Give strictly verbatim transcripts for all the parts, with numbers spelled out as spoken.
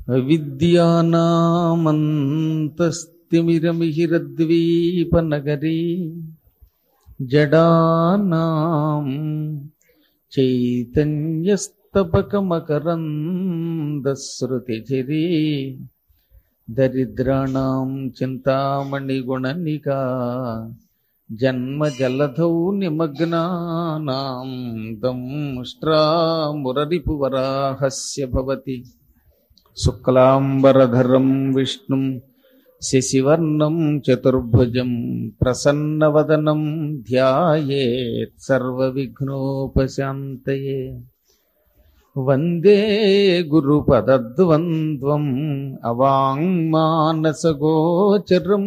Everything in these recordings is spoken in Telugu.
అవిద్యానామంతస్తిమిరమిహిరద్వీపనగరీ జడానాం చైతన్యస్తబకమకరందశ్రుతిఝరీ దరిద్రాణం చింతామణిగుణనికా జన్మజలధౌ నిమగ్నానాం దంష్ట్రామురరిపువరాహస్య భవతి శుక్లాంబరధరం విష్ణుం శశివర్ణం చతుర్భుజం ప్రసన్నవదనం ధ్యాయేత్ సర్వవిఘ్నోపశాంతయే. వందే గురుపదద్వంద్వం అవాంగ్మానసగోచరం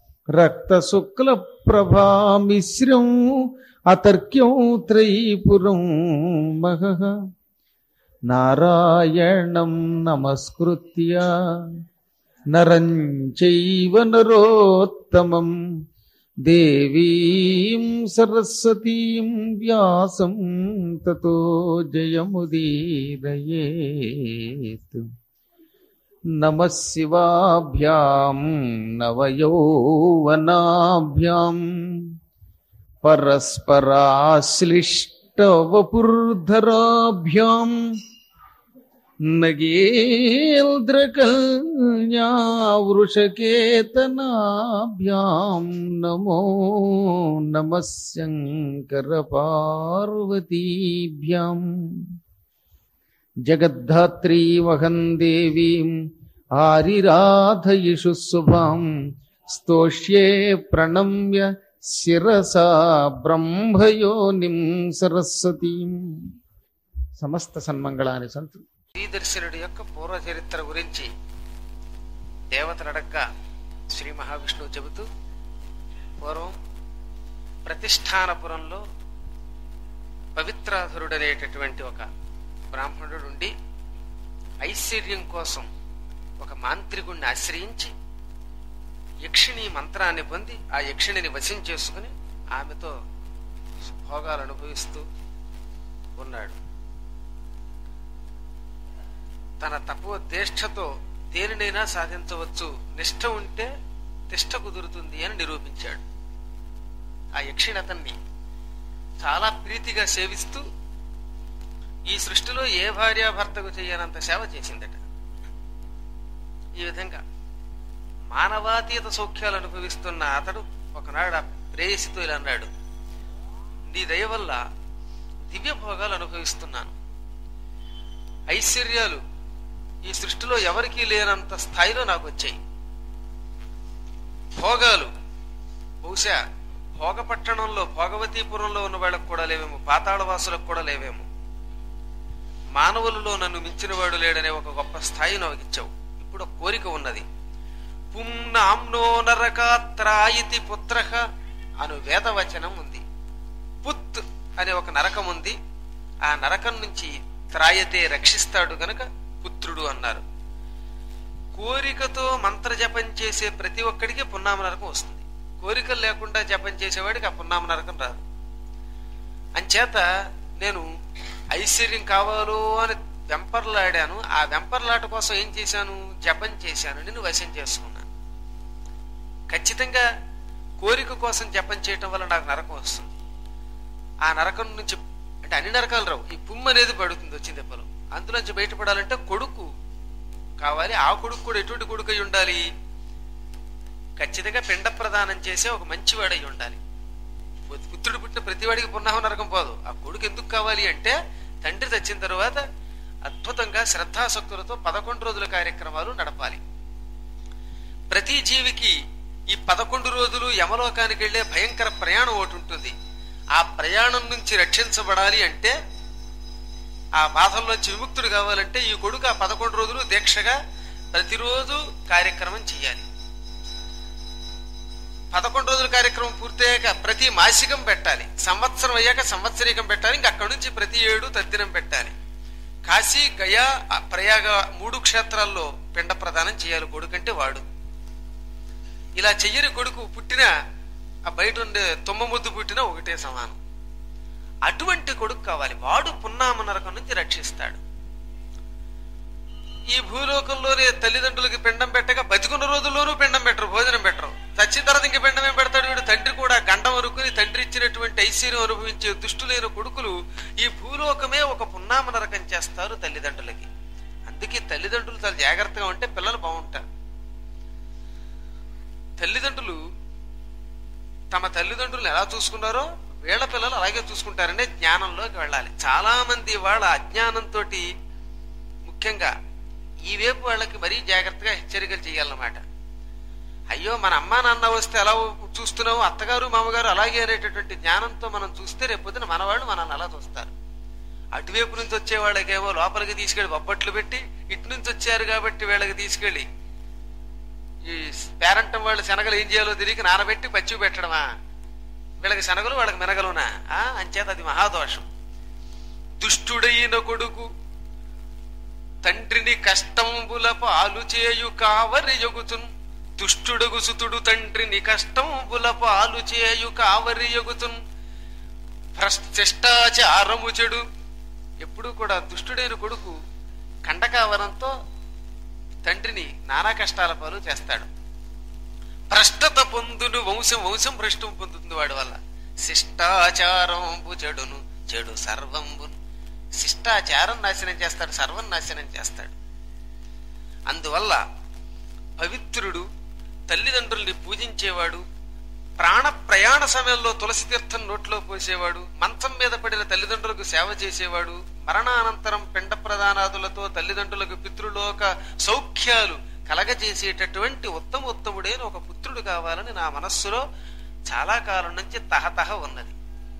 రక్తశుక్లప్రభామిశ్రం అతర్క్యం త్రైపురం మహః. నారాయణం నమస్కృత్య నరం చైవ నరోత్తమం దేవీం సరస్వతీం వ్యాసం తతో జయముదీరయేత్. నమః శివాభ్యాం నవయౌవనాభ్యాం పరస్పరాశ్లిష్టవపుర్ధరాభ్యాం నగేంద్రకల్యావృషకేతనాభ్యాం నమో నమః శంకరపార్వతీభ్యాం. జగద్ధాత్రీమహం దేవీం ఆరిరాధయిషు శుభాం స్తోష్యే ప్రణమ్య శిరసా బ్రహ్మయోనిం సరస్వతీం. సమస్త సన్మంగళాని సంతు. శ్రీదర్శనుడి యొక్క పూర్వ చరిత్ర గురించి దేవతలు అడగ్గా శ్రీ మహావిష్ణువు చెబుతూ, పూర్వం ప్రతిష్టానపురంలో పవిత్రాధరుడనేటటువంటి ఒక బ్రాహ్మణుడు ఉండి ఐశ్వర్యం కోసం ఒక మాంత్రికుణ్ణి ఆశ్రయించి యక్షిణి మంత్రాన్ని పొంది ఆ యక్షిణిని వశం చేసుకుని ఆమెతో భోగాలు అనుభవిస్తూ ఉన్నాడు. తన తపో దేష్టతో దేనినైనా సాధించవచ్చు, నిష్ఠ ఉంటే తిష్ట కుదురుతుంది అని నిరూపించాడు. ఆ యక్షిణి అతన్ని చాలా ప్రీతిగా సేవిస్తూ ఈ సృష్టిలో ఏ భార్యాభర్తకు చేయనంత సేవ చేసిందట. ఈ విధంగా మానవాతీత సౌఖ్యాలు అనుభవిస్తున్న అతడు ఒకనాడు ఆ ప్రేయసితో ఇలా అన్నాడు, నీ దయ వల్ల దివ్య భోగాలు అనుభవిస్తున్నాను. ఐశ్వర్యాలు ఈ సృష్టిలో ఎవరికీ లేనంత స్థాయిలో నాకు వచ్చాయి. భోగాలు బహుశా భోగపట్టణంలో భోగవతీపురంలో ఉన్న వాళ్ళకు కూడా లేవేమో, పాతాళవాసులకు కూడా లేవేమో. మానవులలో నన్ను మించిన వాడు లేడనే ఒక గొప్ప స్థాయి నాకు ఇచ్చావు. ఇప్పుడు ఒక కోరిక ఉన్నది. పుంనాంనో నరకాత్రాయితి పుత్రః అను వేదవచనం ఉంది. పుత్ అనే ఒక నరకం ఉంది. ఆ నరకం నుంచి త్రాయతే రక్షిస్తాడు గనక పుత్రుడు అన్నారు. కోరికతో మంత్ర జపం చేసే ప్రతి ఒక్కడికి పున్నామ నరకం వస్తుంది. కోరికలు లేకుండా జపం చేసేవాడికి ఆ పున్నామ నరకం రాదు. అంచేత నేను ఐశ్వర్యం కావాలో అని వెంపర్లాడాను. ఆ వెంపర్లాట కోసం ఏం చేశాను? జపం చేశాను, నిన్ను వశం చేసుకున్నాను. ఖచ్చితంగా కోరిక కోసం జపం చేయటం వల్ల నాకు నరకం వస్తుంది. ఆ నరకం నుంచి అంటే అన్ని నరకాలు రావు, ఈ పుమ్మ అనేది పడుతుంది వచ్చిన దెబ్బలు. అందులోంచి బయటపడాలంటే కొడుకు కావాలి. ఆ కొడుకు కూడా ఎటువంటి కొడుకు అయి ఉండాలి? ఖచ్చితంగా పిండ ప్రదానం చేసే ఒక మంచివాడు అయి ఉండాలి. పుత్రుడు పుట్టిన ప్రతివాడికి పున్నామ నరకం పోదు. ఆ కొడుకు ఎందుకు కావాలి అంటే తండ్రి తెచ్చిన తరువాత అద్భుతంగా శ్రద్ధాశక్తులతో పదకొండు రోజుల కార్యక్రమాలు నడపాలి. ప్రతి జీవికి ఈ పదకొండు రోజులు యమలోకానికి వెళ్లే భయంకర ప్రయాణం ఒకటి ఉంటుంది. ఆ ప్రయాణం నుంచి రక్షించబడాలి అంటే, ఆ బాధల్లోంచి విముక్తుడు కావాలంటే ఈ కొడుకు ఆ పదకొండు రోజులు దీక్షగా ప్రతిరోజు కార్యక్రమం చేయాలి. పదకొండు రోజుల కార్యక్రమం పూర్తయ్యాక ప్రతి మాసికం పెట్టాలి. సంవత్సరం అయ్యాక సంవత్సరీకం పెట్టాలి. ఇంక అక్కడి నుంచి ప్రతి ఏడు తద్దినం పెట్టాలి. కాశీ, గయా, ప్రయాగ మూడు క్షేత్రాల్లో పిండ ప్రదానం చేయాలి కొడుకంటే వాడు. ఇలా చెయ్యని కొడుకు పుట్టిన ఆ బయట ఉండే తుమ్మ ముద్దు పుట్టినా ఒకటే సమానం. అటువంటి కొడుకు కావాలి. వాడు పున్నామ నరకం నుంచి రక్షిస్తాడు. ఈ భూలోకంలోనే తల్లిదండ్రులకి పిండం పెట్టగా బతికున్న రోజుల్లోనూ పిండం పెట్టరు, భోజనం పెట్టరు. చచ్చిన తర్వాత ఇంక పిండం ఏం పెడతాడు వీడు? తండ్రి కూడా గండం అనుకుని తండ్రి ఇచ్చినటువంటి ఐశ్వర్యం అనుభవించే దుష్టులైన కొడుకులు ఈ భూలోకమే ఒక పున్నామ నరకం చేస్తారు తల్లిదండ్రులకి. అందుకే తల్లిదండ్రులు చాలా జాగ్రత్తగా ఉంటే పిల్లలు బాగుంటారు. తల్లిదండ్రులు తమ తల్లిదండ్రులను ఎలా చూసుకున్నారో వీళ్ళ పిల్లలు అలాగే చూసుకుంటారనే జ్ఞానంలోకి వెళ్ళాలి. చాలా మంది వాళ్ళ అజ్ఞానంతో ముఖ్యంగా ఈ వైపు వాళ్ళకి మరీ జాగ్రత్తగా హెచ్చరికలు చేయాలన్నమాట. అయ్యో మన అమ్మా నాన్న వస్తే ఎలా చూస్తున్నావు, అత్తగారు మామగారు అలాగే అనేటటువంటి జ్ఞానంతో మనం చూస్తే రేపొద్దున మన వాళ్ళు మనల్ని అలా చూస్తారు. అటువైపు నుంచి వచ్చే వాళ్ళకేమో లోపలికి తీసుకెళ్లి బొబ్బట్లు పెట్టి, ఇటు నుంచి వచ్చారు కాబట్టి వీళ్ళకి తీసుకెళ్లి ఈ పేరంటం వాళ్ళు శనగలు ఏం చేయాలో తిరిగి నానబెట్టి పచ్చి పెట్టడమా? వీళ్ళకి శనగలు వాళ్ళకి మెనగలునా? ఆ అంచేత అది మహాదోషం. దుష్టుడైన కొడుకు తండ్రిని కష్టంబుల పాలు చేయు కావరి యొగుతున్. దుష్టుడగు సుతుడు తండ్రిని కష్టంబుల పాలు చేయు కావరి యొగుతున్. భ్రష్టాచారము చెడు. ఎప్పుడు కూడా దుష్టుడైన కొడుకు కండకావరంతో తండ్రిని నానా కష్టాల పాలు చేస్తాడు. భ్రష్టత పొందును వంశం, వంశం భ్రష్టం పొందుతుంది వాడి వల్ల. శిష్టాచారంబు చెడును, చెడు సర్వంబును. శిష్టాచారం నాశనం చేస్తాడు, సర్వం నాశనం చేస్తాడు. అందువల్ల పవిత్రుడు, తల్లిదండ్రుల్ని పూజించేవాడు, ప్రాణ ప్రయాణ సమయంలో తులసి తీర్థం నోట్లో పోసేవాడు, మంచం మీద పడిన తల్లిదండ్రులకు సేవ చేసేవాడు, మరణానంతరం పిండ ప్రదానాదులతో తల్లిదండ్రులకు పితృలోక సౌఖ్యాలు కలగజేసేటటువంటి ఉత్తమ ఉత్తముడైన ఒక పుత్రుడు కావాలని నా మనస్సులో చాలా కాలం నుంచి తహతహ ఉన్నది.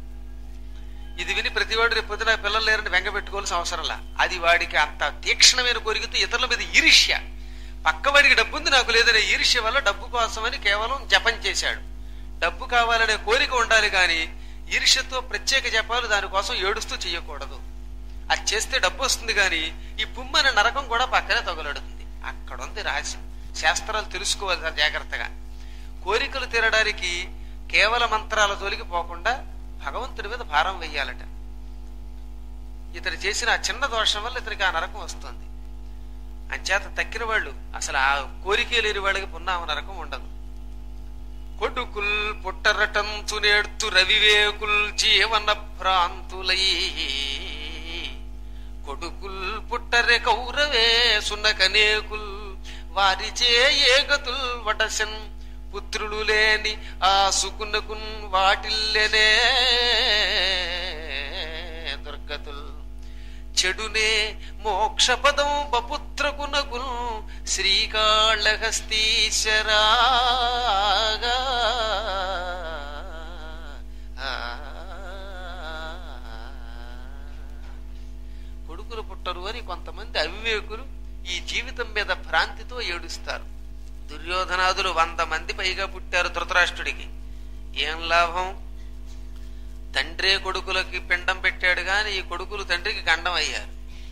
ఇది విని ప్రతివాడు రేపు పొద్దున పిల్లలు లేరని వెంగబెట్టుకోవాల్సిన అవసరంలా. అది వాడికి అంత తీక్షణమైన కోరికతో ఇతరుల మీద ఈర్ష్య, పక్కవాడికి డబ్బు ఉంది నాకు లేదనే ఈర్ష్య వల్ల డబ్బు కోసమని కేవలం జపం చేశాడు. డబ్బు కావాలనే కోరిక ఉండాలి కానీ ఈర్ష్యతో ప్రత్యేక జపాలు దానికోసం ఏడుస్తూ చేయకూడదు. అది చేస్తే డబ్బు వస్తుంది కానీ ఈ పుమ్మనే నరకం కూడా పక్కనే తగులడుతుంది. అక్కడ ఉంది రహస్యం. శాస్త్రాలు తెలుసుకోవాలి జాగ్రత్తగా. కోరికలు తీరడానికి కేవల మంత్రాల జోలికి పోకుండా భగవంతుడి మీద భారం వెయ్యాలట. ఇతడు చేసిన ఆ చిన్న దోషం వల్ల ఇతనికి ఆ నరకం వస్తుంది. అంచేత తక్కిన వాళ్ళు అసలు ఆ కోరికే లేని వాళ్ళకి పున్నామ నరకం ఉండదు. కొడుకుల్ పుట్టరటంచు నేర్తు రవివేకుల్ జీవన భ్రాంతులై. కొడుకుల్ పుట్టరె కౌరవే సునకనేకుల్ వారిచే ఏగతుల్ వటసన్. పుత్రులు లేని ఆ సుకునకున్ వాటిల్లెనే దుర్గతుల్. చెడునే మోక్షపదం బపుత్రకునకున్ శ్రీకాళహస్తీశ్వరాగా. కొడుకులు పుట్టరు అని కొంతమంది అవివేకులు ఈ జీవితం మీద భ్రాంతితో ఏడుస్తారు. దుర్యోధనాదులు వంద మంది పైగా పుట్టారు ధృతరాష్ట్రుడికి. ఏం లాభం? తండ్రే కొడుకులకి పిండం పెట్టాడు గాని ఈ కొడుకులు తండ్రికి గండం అయ్యారు.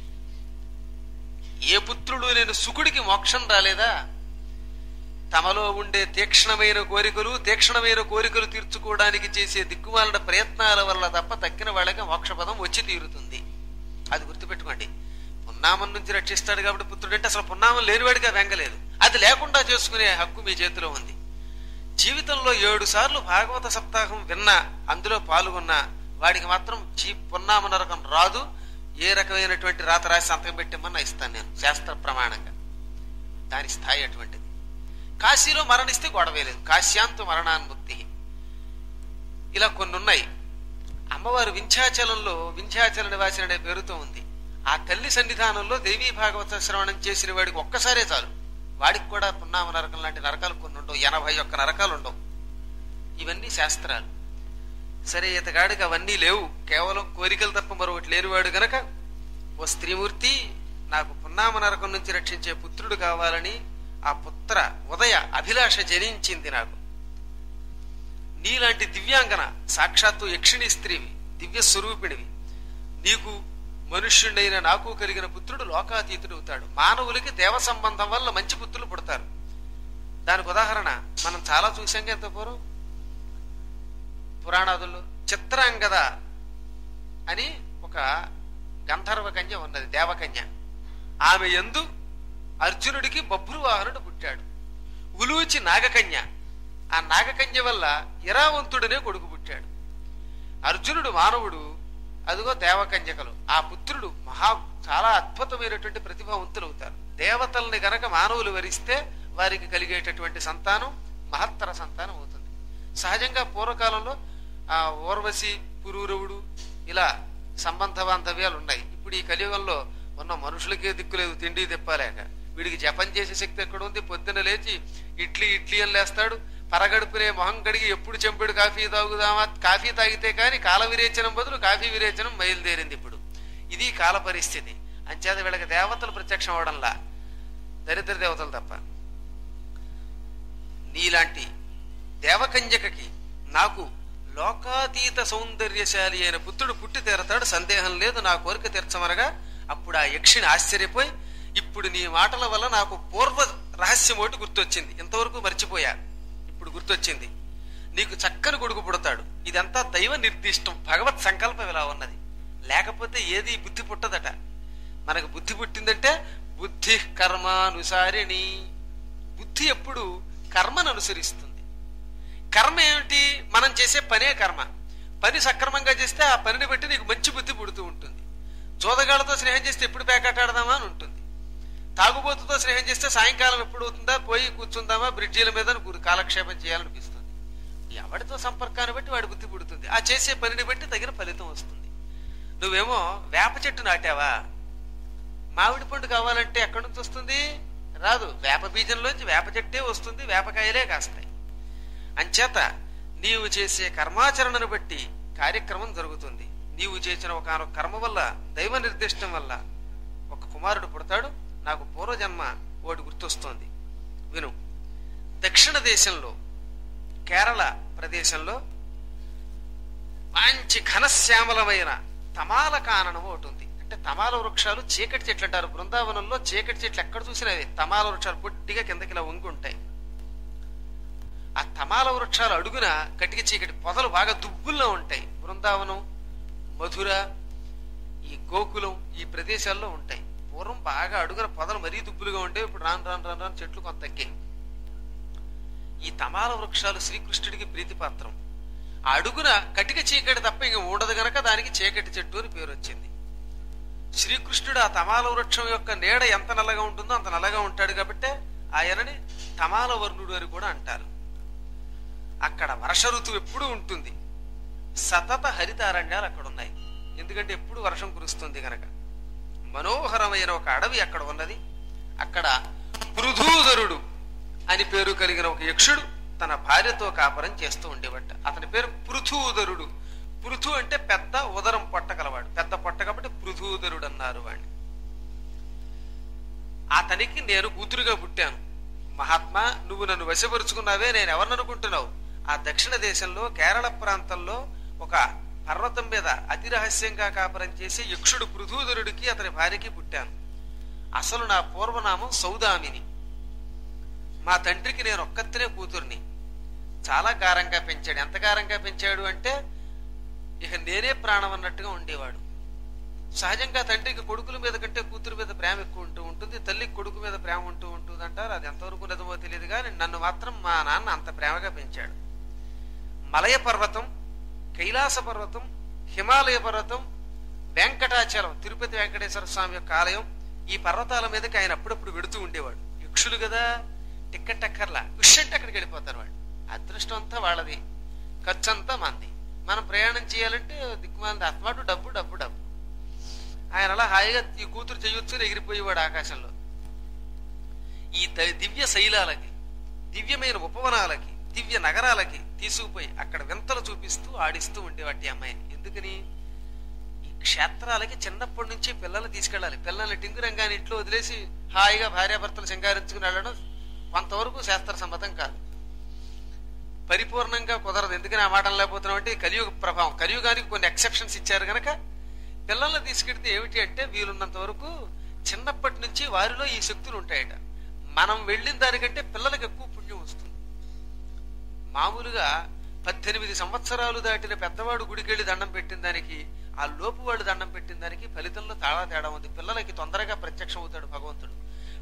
ఏ పుత్రుడు నేను సుకుడికి మోక్షం రాలేదా? తమలో ఉండే తీక్షణమైన కోరికలు తీక్షణమైన కోరికలు తీర్చుకోవడానికి చేసే దిక్కుమాలిన ప్రయత్నాల వల్ల తప్ప తక్కిన వాళ్ళకి మోక్షపదం వచ్చి తీరుతుంది. అది గుర్తుపెట్టుకోండి. పున్నామం నుంచి రక్షిస్తాడు కాబట్టి పుత్రుడు అంటే అసలు పున్నామం లేనివాడిగా వెంగలేదు. అది లేకుండా చేసుకునే హక్కు మీ చేతిలో ఉంది. జీవితంలో ఏడు సార్లు భాగవత సప్తాహం విన్నా, అందులో పాల్గొన్నా వాడికి మాత్రం చీ పున్నామ నరకం రాదు. ఏ రకమైనటువంటి రాత రాసి సంతకం పెట్టమన్నా ఇస్తాను నేను శాస్త్ర ప్రమాణంగా. దాని స్థాయి అటువంటిది. కాశీలో మరణిస్తే గొడవేలేదు. కాశ్యాంతు మరణాన్ముక్తి. ఇలా కొన్ని ఉన్నాయి. అమ్మవారు వింధ్యాచలంలో వింధ్యాచల నివాసి అనే పేరుతో ఉంది. ఆ తల్లి సన్నిధానంలో దేవీ భాగవత శ్రవణం చేసిన వాడికి ఒక్కసారే చాలు. వాడికి కూడా పున్నామ నరకం లాంటి నరకాలు కొన్ని ఉండవు. ఎనభై ఒక్క నరకాలు ఉండవు. ఇవన్నీ శాస్త్రాలు. సరే, ఇతగాడికి అవన్నీ లేవు, కేవలం కోరికలు తప్ప మరొకటి లేనివాడు గనక ఓ స్త్రీమూర్తి నాకు పున్నామ నరకం నుంచి రక్షించే పుత్రుడు కావాలని ఆ పుత్ర ఉదయ అభిలాష జనించింది నాకు. నీలాంటి దివ్యాంగన, సాక్షాత్తు యక్షిణి స్త్రీవి, దివ్య స్వరూపిణివి, నీకు మనుష్యుడైన నాకు కలిగిన పుత్రుడు లోకాతీతుడు అవుతాడు. మానవులకి దేవ సంబంధం వల్ల మంచి పుత్రులు పుడతారు. దానికి ఉదాహరణ మనం చాలా చూసాం. ఎంత పూర్వం పురాణాదుల్లో చిత్రాంగద అని ఒక గంధర్వ కన్య ఉన్నది, దేవకన్య. ఆమె యందు అర్జునుడికి బభ్రువాహనుడు పుట్టాడు. ఉలూచి నాగకన్య, ఆ నాగకన్య వల్ల ఇరావంతుడనే కొడుకు పుట్టాడు. అర్జునుడు మానవుడు, అదిగో దేవకన్యకలు. ఆ పుత్రుడు మహా చాలా అద్భుతమైనటువంటి ప్రతిభావంతులు అవుతారు. దేవతల్ని గనక మానవులు వరిస్తే వారికి కలిగేటటువంటి సంతానం మహత్తర సంతానం అవుతుంది. సహజంగా పూర్వకాలంలో ఆ ఓర్వశి, పురూరవుడు ఇలా సంబంధ బాంధవ్యాలు ఉన్నాయి. ఇప్పుడు ఈ కలియుగంలో ఉన్న మనుషులకే దిక్కులేదు, తిండి తిప్పాలేక. వీడికి జపం చేసే శక్తి ఎక్కడ ఉంది? పొద్దున లేచి ఇడ్లీ ఇడ్లీ అని లేస్తాడు, పరగడుపునే మొహం కడిగి ఎప్పుడు చెంపెడు కాఫీ తాగుదామా, కాఫీ తాగితే కానీ కాల విరేచనం బదులు కాఫీ విరేచనం బయలుదేరింది ఇప్పుడు. ఇది కాల పరిస్థితి. అంచేత వీళ్ళకి దేవతలు ప్రత్యక్షం అవడంలా, దరిద్ర దేవతలు తప్ప. నీలాంటి దేవకన్యకకి నాకు లోకాతీత సౌందర్యశాలి అయిన పుత్రుడు పుట్టి తీరతాడు, సందేహం లేదు, నా కోరిక తీర్చమనగా అప్పుడు ఆ యక్షిని ఆశ్చర్యపోయి, ఇప్పుడు నీ మాటల వల్ల నాకు పూర్వ రహస్యం ఒకటి గుర్తొచ్చింది, ఇంతవరకు మర్చిపోయా, ఇప్పుడు గుర్తొచ్చింది. నీకు చక్కని కొడుకు పుడతాడు. ఇదంతా దైవ నిర్దిష్టం, భగవత్ సంకల్పం ఇలా ఉన్నది. లేకపోతే ఏది బుద్ధి పుట్టదట. మనకు బుద్ధి పుట్టిందంటే బుద్ధి కర్మానుసారిణి. బుద్ధి ఎప్పుడు కర్మను అనుసరిస్తుంది. కర్మ ఏమిటి? మనం చేసే పనే కర్మ. పని సక్రమంగా చేస్తే ఆ పనిని బట్టి నీకు మంచి బుద్ధి పుడుతూ ఉంటుంది. జోదగాళ్లతో స్నేహం చేస్తే ఎప్పుడు పేకాటాడదామా అని ఉంటుంది. తాగుబోతుతో స్నేహం చేస్తే సాయంకాలం ఎప్పుడు అవుతుందా, పోయి కూర్చుందామా బ్రిడ్జీల మీద కాలక్షేపం చేయాలనిపిస్తుంది. ఎవరితో సంపర్కాన్ని బట్టి వాడి బుద్ధి పుడుతుంది. ఆ చేసే పనిని బట్టి తగిన ఫలితం వస్తుంది. నువ్వేమో వేప చెట్టు నాటావా, మామిడి పండు కావాలంటే ఎక్కడి నుంచి వస్తుంది? రాదు. వేప బీజంలోంచి వేప చెట్టే వస్తుంది, వేపకాయలే కాస్తాయి. అంచేత నీవు చేసే కర్మాచరణను బట్టి కార్యక్రమం జరుగుతుంది. నీవు చేసిన ఒక కర్మ వల్ల, దైవ నిర్దిష్టం వల్ల ఒక కుమారుడు పుడతాడు. నాకు పూర్వజన్మ ఒకటి గుర్తొస్తోంది, విను. దక్షిణ దేశంలో, కేరళ ప్రదేశంలో మంచి ఘనశ్యామలమైన తమాల కాననం ఒకటి ఉంది. అంటే తమాల వృక్షాలు చీకటి చెట్లు అంటారు. బృందావనంలో చీకటి చెట్లు ఎక్కడ చూసినవి తమాల వృక్షాలు పొట్టిగా కిందకి ఇలా వంగి ఉంటాయి. ఆ తమాల వృక్షాలు అడుగున కటిక చీకటి పొదలు బాగా దుబ్బుల్లో ఉంటాయి. బృందావనం, మధుర, ఈ గోకులం ఈ ప్రదేశాల్లో ఉంటాయి. పూర్వం బాగా అడుగున పొదలు మరీ దుబ్బులుగా ఉంటాయి. ఇప్పుడు రాను రాను రాను రాను చెట్లు కొంత తగ్గాయి. ఈ తమాల వృక్షాలు శ్రీకృష్ణుడికి ప్రీతిపాత్రం. ఆ అడుగున కటిక చీకటి తప్ప ఇంక ఉండదు గనక దానికి చీకటి చెట్టు అని పేరు వచ్చింది. శ్రీకృష్ణుడు ఆ తమాల వృక్షం యొక్క నీడ ఎంత నల్లగా ఉంటుందో అంత నల్లగా ఉంటాడు కాబట్టి ఆయనని తమాల వర్ణుడు అని కూడా అంటారు. అక్కడ వర్ష ఋతువు ఎప్పుడు ఉంటుంది. సతత హరితారణ్యాలు అక్కడ ఉన్నాయి. ఎందుకంటే ఎప్పుడు వర్షం కురుస్తుంది గనక. మనోహరమైన ఒక అడవి అక్కడ ఉన్నది. అక్కడ పృథూధరుడు అని పేరు కలిగిన ఒక యక్షుడు తన భార్యతో కాపరం చేస్తూ ఉండేవాట. అతని పేరు పృథూధరుడు. పృథు అంటే పెద్ద ఉదరం పొట్ట కలవాడు, పెద్ద పొట్ట కాబట్టి పృథూధరుడు అన్నారు వాడిని. అతనికి నేను కూతురుగా పుట్టాను. మహాత్మా, నువ్వు నన్ను వశపరుచుకున్నావే, నేను ఎవరిని అనుకుంటున్నావు? ఆ దక్షిణ దేశంలో కేరళ ప్రాంతంలో ఒక పర్వతం మీద అతి రహస్యంగా కాపరం చేసి యక్షుడు పృథూధరుడికి అతని భార్యకి పుట్టాను. అసలు నా పూర్వనామం సౌదామిని. మా తండ్రికి నేను ఒక్కతినే కూతుర్ని. చాలా గారంగా పెంచాడు. ఎంత గారంగా పెంచాడు అంటే ఇక నేనే ప్రాణం అన్నట్టుగా ఉండేవాడు. సహజంగా తండ్రికి కొడుకుల మీద కంటే కూతురు మీద ప్రేమ ఎక్కువ ఉంటూ ఉంటుంది. తల్లికి కొడుకు మీద ప్రేమ ఉంటూ ఉంటుంది అంటారు. అది ఎంతవరకు నిజమో తెలియదు కానీ నన్ను మాత్రం మా నాన్న అంత ప్రేమగా పెంచాడు. మలయ పర్వతం, కైలాస పర్వతం, హిమాలయ పర్వతం, వెంకటాచలం, తిరుపతి వెంకటేశ్వర స్వామి యొక్క ఆలయం, ఈ పర్వతాల మీదకి ఆయన అప్పుడప్పుడు వెడుతూ ఉండేవాడు. యక్షులు కదా, టిక్కెట్ అక్కర్లా, విషంటే అక్కడికి వెళ్ళిపోతారు వాళ్ళు. అదృష్టం అంతా వాళ్ళది, ఖర్చు అంతా మంది. మనం ప్రయాణం చేయాలంటే దిక్కుమాలి అస్మాటు డబ్బు డబ్బు డబ్బు. ఆయన అలా హాయిగా ఈ కూతురు చేయొచ్చు ఎగిరిపోయేవాడు ఆకాశంలో. ఈ దివ్య శైలాలకి, దివ్యమైన ఉపవనాలకి, దివ్య నగరాలకి తీసుకుపోయి అక్కడ వింతలు చూపిస్తూ ఆడిస్తూ ఉండేవాటి అమ్మాయిని. ఎందుకని? ఈ క్షేత్రాలకి చిన్నప్పటి నుంచి పిల్లలు తీసుకెళ్ళాలి. పిల్లల్ని టింగురంగాని ఇంట్లో వదిలేసి హాయిగా భార్యాభర్తలు సింగారించుకుని వెళ్ళడం కొంతవరకు శాస్త్ర సమ్మతం కాదు, పరిపూర్ణంగా కుదరదు. ఎందుకని ఆ మాట లేకపోతున్నాం అంటే కలియుగ ప్రభావం. కలియుగానికి కొన్ని ఎక్సెప్షన్స్ ఇచ్చారు కనుక పిల్లల్ని తీసుకెడితే ఏమిటి అంటే వీలున్నంత వరకు చిన్నప్పటి నుంచి వారిలో ఈ శక్తులు ఉంటాయట. మనం వెళ్ళిన దానికంటే పిల్లలకు ఎక్కువ పుణ్యం వస్తుంది. మామూలుగా పద్దెనిమిది సంవత్సరాలు దాటిన పెద్దవాడు గుడికెళ్ళి దండం పెట్టిన దానికి ఆ లోపు వాడు దండం పెట్టిన దానికి ఫలితంలో తాళా తేడా ఉంది. పిల్లలకి తొందరగా ప్రత్యక్షం అవుతాడు భగవంతుడు.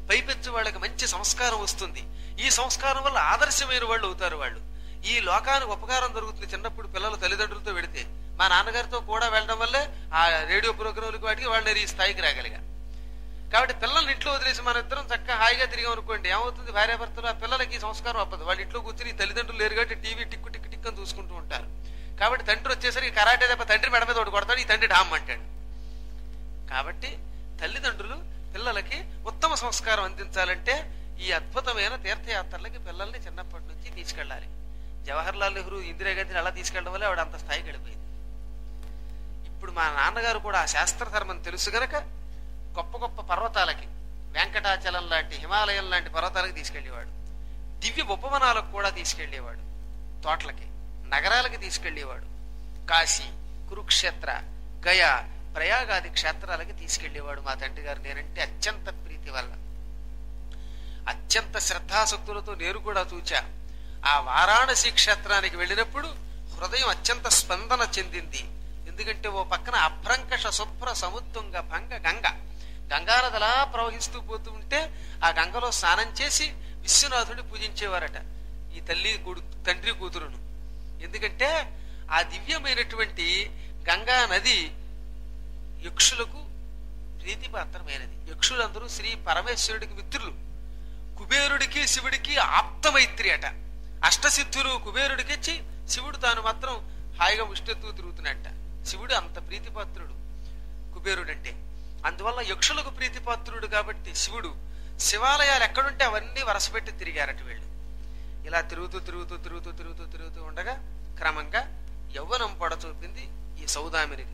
పైపెచ్చు వాళ్ళకి మంచి సంస్కారం వస్తుంది. ఈ సంస్కారం వల్ల ఆదర్శమైన వాళ్ళు అవుతారు. వాళ్ళు ఈ లోకానికి ఉపకారం జరుగుతుంది. చిన్నప్పుడు పిల్లలు తల్లిదండ్రులతో వెడితే మా నాన్నగారితో కూడా వెళ్ళడం వల్లే ఆ రేడియో ప్రోగ్రాంలకు వాటికి వాళ్ళని ఈ స్థాయికి రాగలిగా. కాబట్టి పిల్లల్ని ఇంట్లో వదిలేసి మన ఇద్దరం చక్కగా హాయిగా తిరిగాం అనుకోండి, ఏమవుతుంది, భార్యాభర్తలు ఆ పిల్లలకి సంస్కారం అవ్వదు. వాళ్ళు ఇంట్లో కూర్చుని తల్లిదండ్రులు లేరు కాబట్టి టీవీ టిక్కు టిక్కు టిక్ అని చూసుకుంటూ ఉంటారు. కాబట్టి తండ్రి వచ్చేసరికి కరాటే తప్ప తండ్రి మెడ మీద ఒకటి కొడతాడు, ఈ తండ్రి డామ్ అంటాడు. కాబట్టి తల్లిదండ్రులు పిల్లలకి ఉత్తమ సంస్కారం అందించాలంటే ఈ అద్భుతమైన తీర్థయాత్రలకి పిల్లల్ని చిన్నప్పటి నుంచి తీసుకెళ్ళాలి. జవహర్ లాల్ నెహ్రూ ఇందిరాగాంధీని అలా తీసుకెళ్ళడం వల్ల ఆవిడ అంత స్థాయికి వెళ్ళిపోయింది. ఇప్పుడు మా నాన్నగారు కూడా ఆ శాస్త్రధర్మం తెలుసు గనక గొప్ప గొప్ప పర్వతాలకి, వెంకటాచలం లాంటి హిమాలయం లాంటి పర్వతాలకి తీసుకెళ్లేవాడు. దివ్య ఉపవనాలకు కూడా తీసుకెళ్లేవాడు. తోటలకి, నగరాలకి తీసుకెళ్లేవాడు. కాశీ, కురుక్షేత్ర, గయా, ప్రయాగాది క్షేత్రాలకి తీసుకెళ్లేవాడు మా తండ్రి గారు. నేనంటే అత్యంత ప్రీతి వల్ల, అత్యంత శ్రద్ధాశక్తులతో నేను కూడా చూచా. ఆ వారాణసి క్షేత్రానికి వెళ్ళినప్పుడు హృదయం అత్యంత స్పందన చెందింది. ఎందుకంటే ఓ పక్కన అభ్రంకష శుభ్ర సముద్రంగ భంగ గంగ, గంగానదలా ప్రవహిస్తూ పోతూ ఉంటే ఆ గంగలో స్నానం చేసి విశ్వనాథుడిని పూజించేవారట ఈ తల్లి కొడు తండ్రి కూతురును. ఎందుకంటే ఆ దివ్యమైనటువంటి గంగా నది యక్షులకు ప్రీతిపాత్రమైనది. యక్షులందరూ శ్రీ పరమేశ్వరుడికి మిత్రులు. కుబేరుడికి శివుడికి ఆప్తమైత్రి అట. అష్టసిద్ధులు కుబేరుడికిచ్చి శివుడు తాను మాత్రం హాయిగా ముష్టెత్తు తిరుగుతున్నట్ట. శివుడు అంత ప్రీతిపాత్రుడు కుబేరుడంటే. అందువల్ల యక్షులకు ప్రీతిపాత్రుడు కాబట్టి శివుడు శివాలయాలు ఎక్కడుంటే అవన్నీ వరసపెట్టి తిరిగారట వీళ్ళు. ఇలా తిరుగుతూ తిరుగుతూ తిరుగుతూ తిరుగుతూ తిరుగుతూ ఉండగా క్రమంగా యవ్వనం పొడ చూపింది ఈ సౌదామినికి.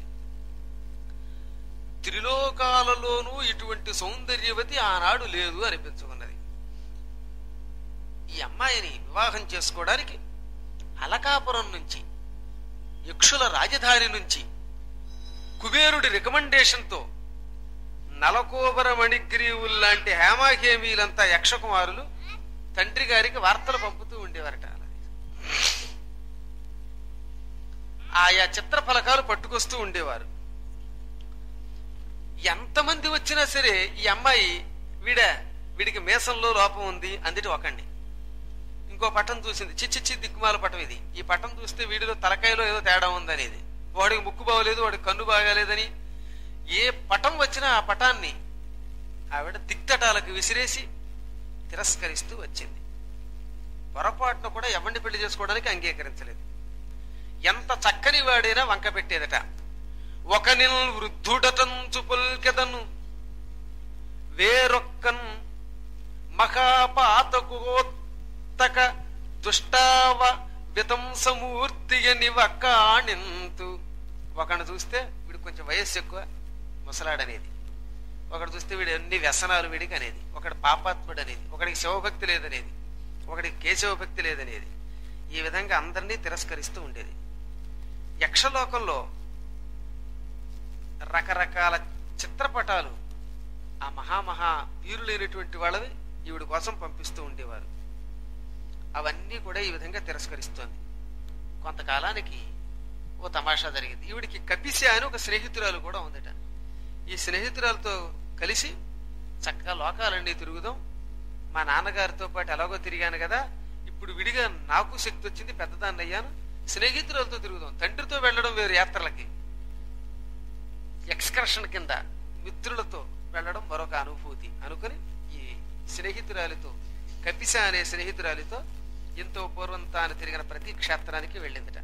త్రిలోకాలలోనూ ఇటువంటి సౌందర్యవతి ఆనాడు లేదు అనిపించుకున్నది. ఈ అమ్మాయిని వివాహం చేసుకోవడానికి అలకాపురం నుంచి, యక్షుల రాజధాని నుంచి కుబేరుడి రికమెండేషన్ తో నలకోబర మణిగ్రీవులు లాంటి హేమాహేమీలంతా యక్షకుమారులు తండ్రి గారికి వార్తలు పంపుతూ ఉండేవారట. ఆయా చిత్రఫలకాలు పట్టుకొస్తూ ఉండేవారు. ఎంతమంది వచ్చినా సరే ఈ అమ్మాయి వీడ వీడికి మేసంలో లోపం ఉంది అందుటి ఒకండి. ఇంకో పటం చూసింది, చిచ్చిచ్చి దిక్కుమాల పటం ఇది. ఈ పటం చూస్తే వీడిలో తలకాయలో ఏదో తేడా ఉందనేది. వాడికి ముక్కు బాగలేదు, వాడికి కన్ను బాగాలేదని. ఏ పటం వచ్చినా ఆ పటాన్ని ఆవిడ దిక్తటాలకు విసిరేసి తిరస్కరిస్తూ వచ్చింది. పొరపాటును కూడా ఎవరిని పెళ్లి చేసుకోవడానికి అంగీకరించలేదు. ఎంత చక్కని వాడైనా వంక పెట్టేదట. ఒక నిల్ వృద్ధుడటంచు పొల్కెదను వేరొక్కన్ మహాపాతకోత్తక దుష్టావ వితంసమూర్తియని వక్కాణింతు. ఒకడు చూస్తే వీడు కొంచెం వయస్సు ఎక్కువ ముసలాడనేది, ఒకడు చూస్తే వీడు ఎన్ని వ్యసనాలు వీడికి అనేది, ఒకడు పాపాత్ముడు అనేది, ఒకడికి శివభక్తి లేదనేది, ఒకడికి కేశవభక్తి లేదనేది. ఈ విధంగా అందరినీ తిరస్కరిస్తూ ఉండేది. యక్షలోకంలో రకరకాల చిత్రపటాలు ఆ మహామహా వీరులైనటువంటి వాళ్ళవి ఈవిడి కోసం పంపిస్తూ ఉండేవారు. అవన్నీ కూడా ఈ విధంగా తిరస్కరిస్తోంది. కొంతకాలానికి ఓ తమాషా జరిగింది. ఈవిడికి కపిశ అని ఒక స్నేహితురాలు కూడా ఉందట. ఈ స్నేహితురాలతో కలిసి చక్కగా లోకాలన్నీ తిరుగుదాం, మా నాన్నగారితో పాటు ఎలాగో తిరిగాను కదా, ఇప్పుడు విడిగా నాకు శక్తి వచ్చింది, పెద్దదాన్ని అయ్యాను, స్నేహితురాలతో తిరుగుదాం. తండ్రితో వెళ్ళడం వేరు యాత్రలకి, ఎక్స్కర్షన్ కింద మిత్రులతో వెళ్ళడం మరొక అనుభూతి అనుకుని ఈ స్నేహితురాలితో, కపిశ అనే స్నేహితురాలితో ఎంతో పూర్వం తాను తిరిగిన ప్రతి క్షేత్రానికి వెళ్ళిందట.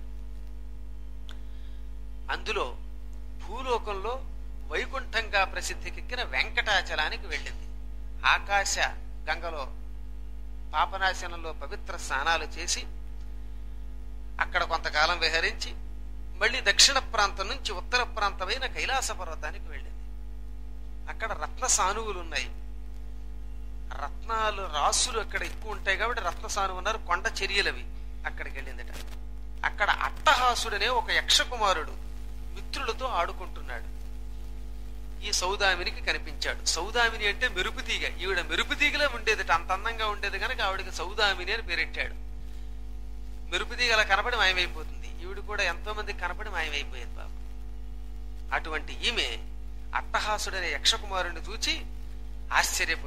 అందులో భూలోకంలో వైకుంఠంగా ప్రసిద్ధికెక్కిన వెంకటాచలానికి వెళ్ళింది. ఆకాశ గంగలో పాపనాశనంలో పవిత్ర స్నానాలు చేసి అక్కడ కొంతకాలం విహరించి మళ్ళీ దక్షిణ ప్రాంతం నుంచి ఉత్తర ప్రాంతమైన కైలాస పర్వతానికి వెళ్ళింది. అక్కడ రత్న సానువులు ఉన్నాయి. రత్నాలు రాసులు అక్కడ ఎక్కువ ఉంటాయి కాబట్టి రత్న సానువు ఉన్నారు. కొండ చర్యలవి. అక్కడికి వెళ్ళిందట. అక్కడ అట్టహాసుడనే ఒక యక్షకుమారుడు మిత్రులతో ఆడుకుంటున్నాడు. ఈ సౌదామినికి కనిపించాడు. సౌదామిని అంటే మెరుపు తీగ. ఈవిడ మెరుపు తీగలే ఉండేదట, అంత అందంగా ఉండేది కనుక ఆవిడకి సౌదామిని అని పేరెట్టాడు. మెరుపు తీగలా కనపడి మాయమైపోతుంది. ఈవిడ కూడా ఎంతో మందికి కనపడి మాయమైపోయేది బాబు. అటువంటి ఈమె అట్టహాసుడనే యక్షకుమారుడిని చూచి ఆశ్చర్యపోయింది.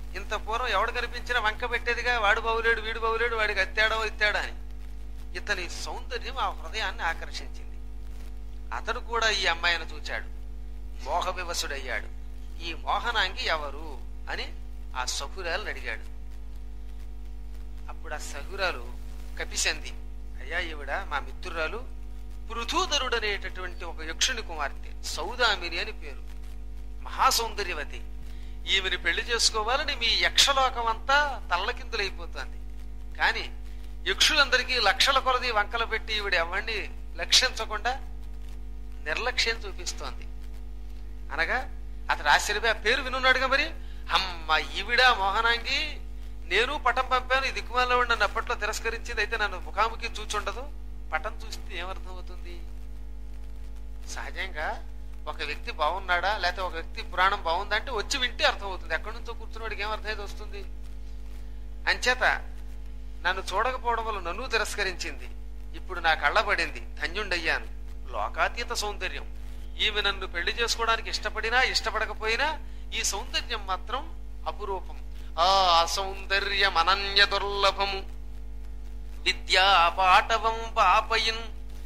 ఇంత పూర్వం ఎవడు కనిపించినా వంక పెట్టేదిగా, వాడు బావులేడు వీడు బావులేడు, వాడికి అత్తాడో ఇత్తాడా అని. ఇతని సౌందర్యం ఆ హృదయాన్ని ఆకర్షించింది. అతడు కూడా ఈ అమ్మాయిని చూచాడు, మోహ వివసుడయ్యాడు. ఈ మోహనాంగి ఎవరు అని ఆ సహురాలను అడిగాడు. అప్పుడు ఆ సహురాలు కపిసంది, అయ్యా ఈవిడ మా మిత్రురాలు పృథూధరుడు అనేటటువంటి ఒక యక్షుని కుమార్తె, సౌదామిని అని పేరు, మహాసౌందర్యవతి. ఈమెని పెళ్లి చేసుకోవాలని మీ యక్షలోకం అంతా తల్లకిందులైపోతుంది. కానీ యక్షులందరికీ లక్షల కొలది వంకలు పెట్టి ఈవిడ ఎవరిని లక్షించకుండా నిర్లక్ష్యం చూపిస్తోంది. అనగా అతడు ఆశ్చర్యపోయి ఆ పేరు వినున్నాడుగా, మరి అమ్మ ఈవిడ మోహనాంగి, నేను పటం పంపాను, ఈ దిక్కుమాలలో నన్ను అప్పట్లో తిరస్కరించింది, అయితే నన్ను ముఖాముఖి చూచుండదు. పటం చూస్తే ఏమర్థం అవుతుంది? సహజంగా ఒక వ్యక్తి బాగున్నాడా లేకపోతే ఒక వ్యక్తి పురాణం బాగుందంటే వచ్చి వింటే అర్థం అవుతుంది. ఎక్కడి నుంచో కూర్చున్నవాడికి ఏమర్థం అయితే వస్తుంది. అంచేత నన్ను చూడకపోవడం వల్ల నన్ను తిరస్కరించింది. ఇప్పుడు నా కళ్ళబడింది, ధన్యుండయ్యాను. లోకాతీత సౌందర్యం. ఈమె నన్ను పెళ్లి చేసుకోవడానికి ఇష్టపడినా ఇష్టపడకపోయినా ఈ సౌందర్యం మాత్రం అపురూపం. ఆ సౌందర్యం అనన్య దుర్లభము, విద్యా పాటవం పాపయిన్.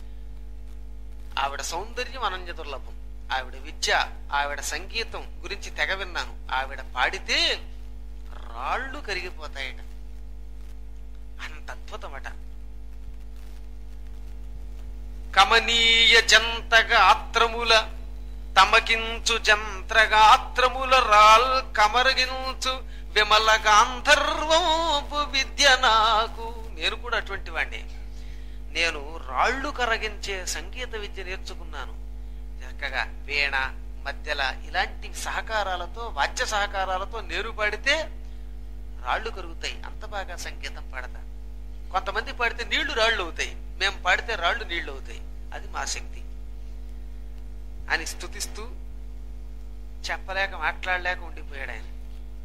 ఆవిడ సౌందర్యం అనన్య దుర్లభం. ఆవిడ విద్య, ఆవిడ సంగీతం గురించి తెగ విన్నాను. ఆవిడ పాడితే రాళ్ళు కరిగిపోతాయట, అంత అద్భుతమట. కమనీయ జంతగాత్రముల తమకించు జంత్రగాత్రముల రాల్ కమరగించు విమల గాంధర్వపు విద్య నాకు. నేను కూడా అటువంటి వాడిని. నేను రాళ్లు కరగించే సంగీత విద్య నేర్చుకున్నాను. చక్కగా వీణ, మధ్యల ఇలాంటి సహకారాలతో, వాద్య సహకారాలతో నేను పాడితే రాళ్లు కరుగుతాయి. అంత బాగా సంగీతం పాడతా. కొంతమంది పాడితే నీళ్లు రాళ్లు అవుతాయి, మేము పాడితే రాళ్లు నీళ్లు అవుతాయి. అది మా శక్తి అని స్తుతిస్తూ చెప్పలేక మాట్లాడలేక ఉండిపోయాడు ఆయన.